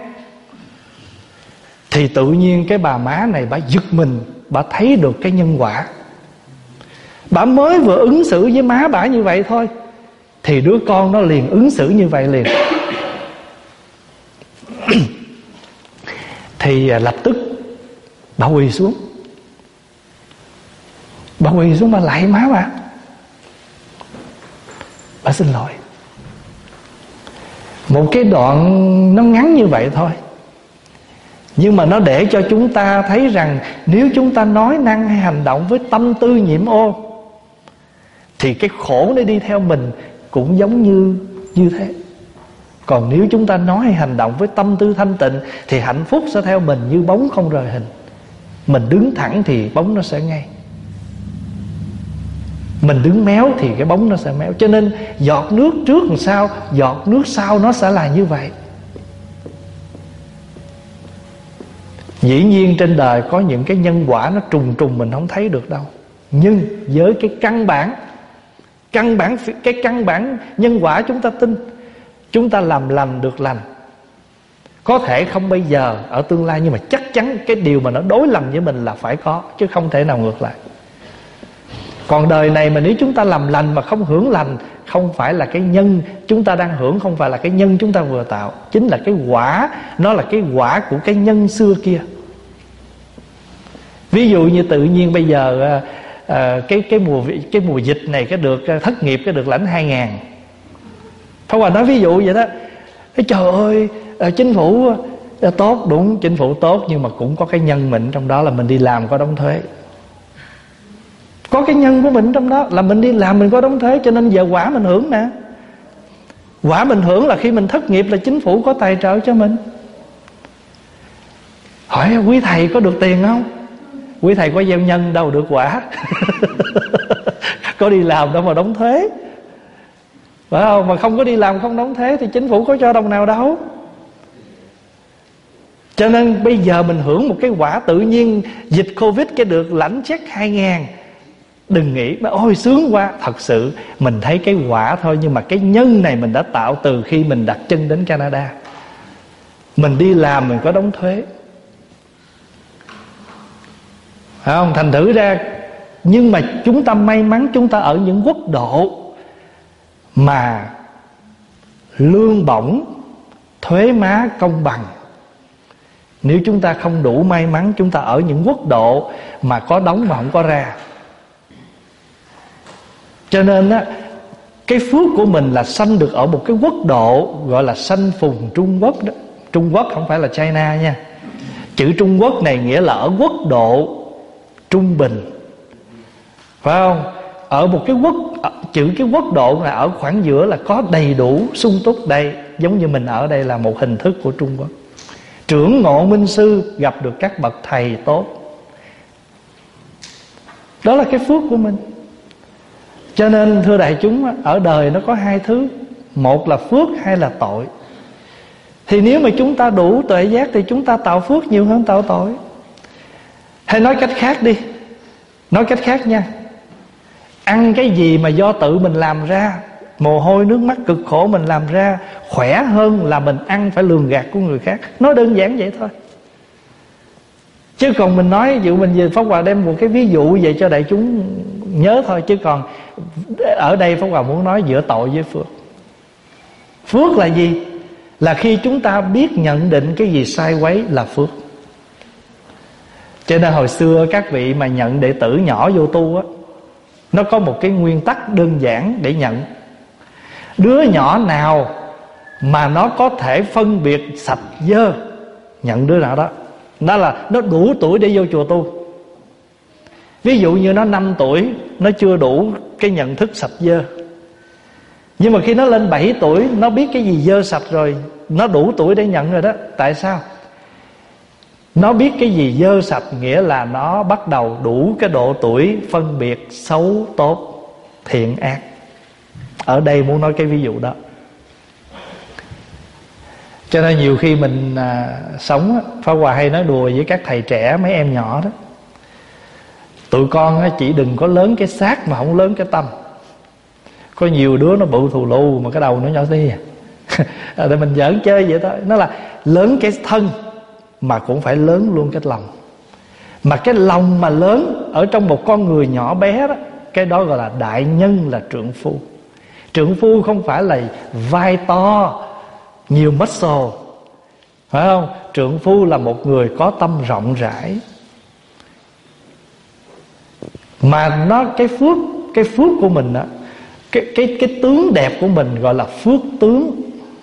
Thì tự nhiên cái bà má này bà giật mình, bà thấy được cái nhân quả. Bà mới vừa ứng xử với má bà như vậy thôi, thì đứa con nó liền ứng xử như vậy liền. Thì lập tức bà quỳ xuống. Bà quỳ xuống, bà lạy má bà xin lỗi. Một cái đoạn nó ngắn như vậy thôi, nhưng mà nó để cho chúng ta thấy rằng nếu chúng ta nói năng hay hành động với tâm tư nhiễm ô thì cái khổ nó đi theo mình cũng giống như thế. Còn nếu chúng ta nói hay hành động với tâm tư thanh tịnh thì hạnh phúc sẽ theo mình như bóng không rời hình. Mình đứng thẳng thì bóng nó sẽ ngay, mình đứng méo thì cái bóng nó sẽ méo. Cho nên giọt nước trước làm sao, giọt nước sau nó sẽ là như vậy. Dĩ nhiên trên đời có những cái nhân quả nó trùng trùng mình không thấy được đâu. Nhưng với cái căn bản nhân quả chúng ta tin, chúng ta làm lành được lành. Có thể không bây giờ, ở tương lai, nhưng mà chắc chắn cái điều mà nó đối lành với mình là phải có, chứ không thể nào ngược lại. Còn đời này mà nếu chúng ta làm lành mà không hưởng lành, không phải là cái nhân chúng ta đang hưởng, không phải là cái nhân chúng ta vừa tạo, chính là cái quả. Nó là cái quả của cái nhân xưa kia. Ví dụ như tự nhiên bây giờ cái mùa dịch này cái được thất nghiệp, cái được lãnh 2.000. Pháp Hòa nói ví dụ vậy đó. Trời ơi, chính phủ tốt, đúng, chính phủ tốt, nhưng mà cũng có cái nhân mình trong đó là mình đi làm có đóng thuế. Có cái nhân của mình trong đó là mình đi làm mình có đóng thuế, cho nên giờ quả mình hưởng nè. Quả mình hưởng là khi mình thất nghiệp là chính phủ có tài trợ cho mình. Hỏi quý thầy có được tiền không? Quý thầy có gieo nhân đâu được quả. Có đi làm đâu mà đóng thuế, phải không? Mà không có đi làm không đóng thuế thì chính phủ có cho đồng nào đâu. Cho nên bây giờ mình hưởng một cái quả tự nhiên dịch Covid cái được lãnh check 2.000. Đừng nghĩ mà ôi sướng quá. Thật sự mình thấy cái quả thôi, nhưng mà cái nhân này mình đã tạo từ khi mình đặt chân đến Canada. Mình đi làm mình có đóng thuế, phải không? Thành thử ra, nhưng mà chúng ta may mắn chúng ta ở những quốc độ mà lương bổng, thuế má công bằng. Nếu chúng ta không đủ may mắn, chúng ta ở những quốc độ mà có đóng mà không có ra. Cho nên á, cái phước của mình là sanh được ở một cái quốc độ gọi là sanh phùng Trung Quốc đó. Trung Quốc không phải là China nha. Chữ Trung Quốc này nghĩa là ở quốc độ trung bình, phải không? Ở một cái chữ cái quốc độ là ở khoảng giữa, là có đầy đủ sung túc. Đây giống như mình ở đây là một hình thức của Trung Quốc. Trưởng ngộ minh sư, gặp được các bậc thầy tốt. Đó là cái phước của mình. Cho nên thưa đại chúng, ở đời nó có hai thứ. một là phước, hai là tội. Thì nếu mà chúng ta đủ tuệ giác thì chúng ta tạo phước nhiều hơn tạo tội. Hay nói cách khác đi, nói cách khác nha, ăn cái gì mà do tự mình làm ra, mồ hôi nước mắt cực khổ mình làm ra, khỏe hơn là mình ăn phải lường gạt của người khác. Nói đơn giản vậy thôi. Chứ còn mình nói, ví dụ mình về Pháp Hòa đem một cái ví dụ vậy cho đại chúng nhớ thôi. Chứ còn ở đây Pháp Hòa muốn nói giữa tội với phước. Phước là gì? Là khi chúng ta biết nhận định cái gì sai quấy là phước. Cho nên hồi xưa các vị mà nhận đệ tử nhỏ vô tu á, nó có một cái nguyên tắc đơn giản để nhận. Đứa nhỏ nào mà nó có thể phân biệt sạch dơ, nhận đứa nào đó. Đó là nó đủ tuổi để vô chùa tu. Ví dụ như nó 5 tuổi, nó chưa đủ cái nhận thức sạch dơ. Nhưng mà khi nó lên 7 tuổi, nó biết cái gì dơ sạch rồi, nó đủ tuổi để nhận rồi đó. Tại sao? Nó biết cái gì dơ sạch, nghĩa là nó bắt đầu đủ cái độ tuổi phân biệt xấu tốt, thiện ác. Ở đây muốn nói cái ví dụ đó. Cho nên nhiều khi mình sống, Pháp Hòa hay nói đùa với các thầy trẻ, mấy em nhỏ đó, tụi con chỉ đừng có lớn cái xác mà không lớn cái tâm. Có nhiều đứa nó bự thù lù mà cái đầu nó nhỏ tí để mình giỡn chơi vậy thôi. Nó là lớn cái thân mà cũng phải lớn luôn cái lòng. Mà cái lòng mà lớn ở trong một con người nhỏ bé đó, cái đó gọi là đại nhân, là trượng phu. Trượng phu không phải là vai to, nhiều muscle, phải không? Trượng phu là một người có tâm rộng rãi. Mà nó cái phước của mình đó, cái tướng đẹp của mình gọi là phước tướng.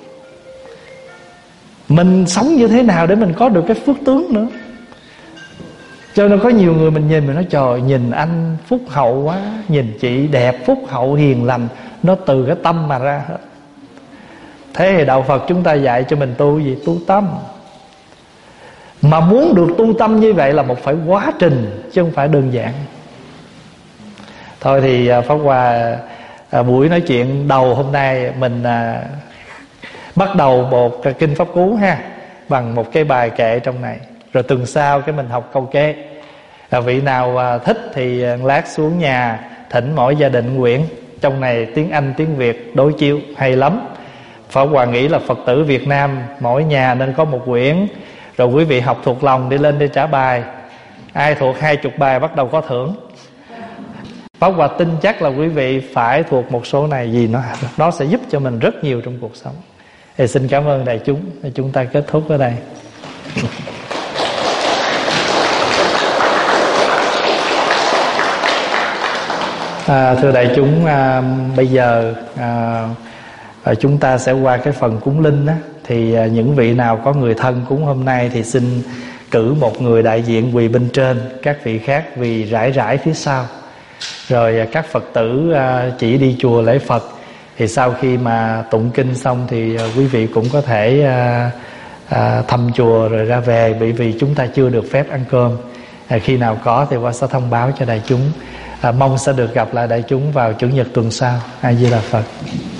Mình sống như thế nào để mình có được cái phước tướng nữa. Cho nên có nhiều người mình nhìn, mình nói trời, nhìn anh phúc hậu quá, nhìn chị đẹp phúc hậu hiền lành. Nó từ cái tâm mà ra hết. Thế thì đạo Phật chúng ta dạy cho mình tu gì? Tu tâm. Mà muốn được tu tâm như vậy là một phải quá trình, chứ không phải đơn giản. Thôi thì Pháp Hòa buổi nói chuyện đầu hôm nay mình bắt đầu một kinh Pháp Cú ha, bằng một cái bài kệ trong này. Rồi tuần sau cái mình học câu kế. Vị nào thích thì lát xuống nhà thỉnh mỗi gia đình nguyện. Trong này tiếng Anh tiếng Việt đối chiếu hay lắm. Pháp Hòa nghĩ là Phật tử Việt Nam mỗi nhà nên có một quyển. Rồi quý vị học thuộc lòng đi lên đi trả bài. Ai thuộc 20 bài bắt đầu có thưởng. Pháp Hòa tin chắc là quý vị phải thuộc một số này, vì nó sẽ giúp cho mình rất nhiều trong cuộc sống. Thì xin cảm ơn đại chúng. Chúng ta kết thúc ở đây. Thưa đại chúng, bây giờ chúng ta sẽ qua cái phần cúng linh đó. Thì những vị nào có người thân cúng hôm nay thì xin cử một người đại diện quỳ bên trên, các vị khác vì rải rải phía sau. Rồi các Phật tử chỉ đi chùa lễ Phật. Thì sau khi mà tụng kinh xong thì quý vị cũng có thể thăm chùa rồi ra về, bởi vì chúng ta chưa được phép ăn cơm. Khi nào có thì Hòa sẽ thông báo cho đại chúng. Mong sẽ được gặp lại đại chúng vào Chủ nhật tuần sau. A Di Đà Phật.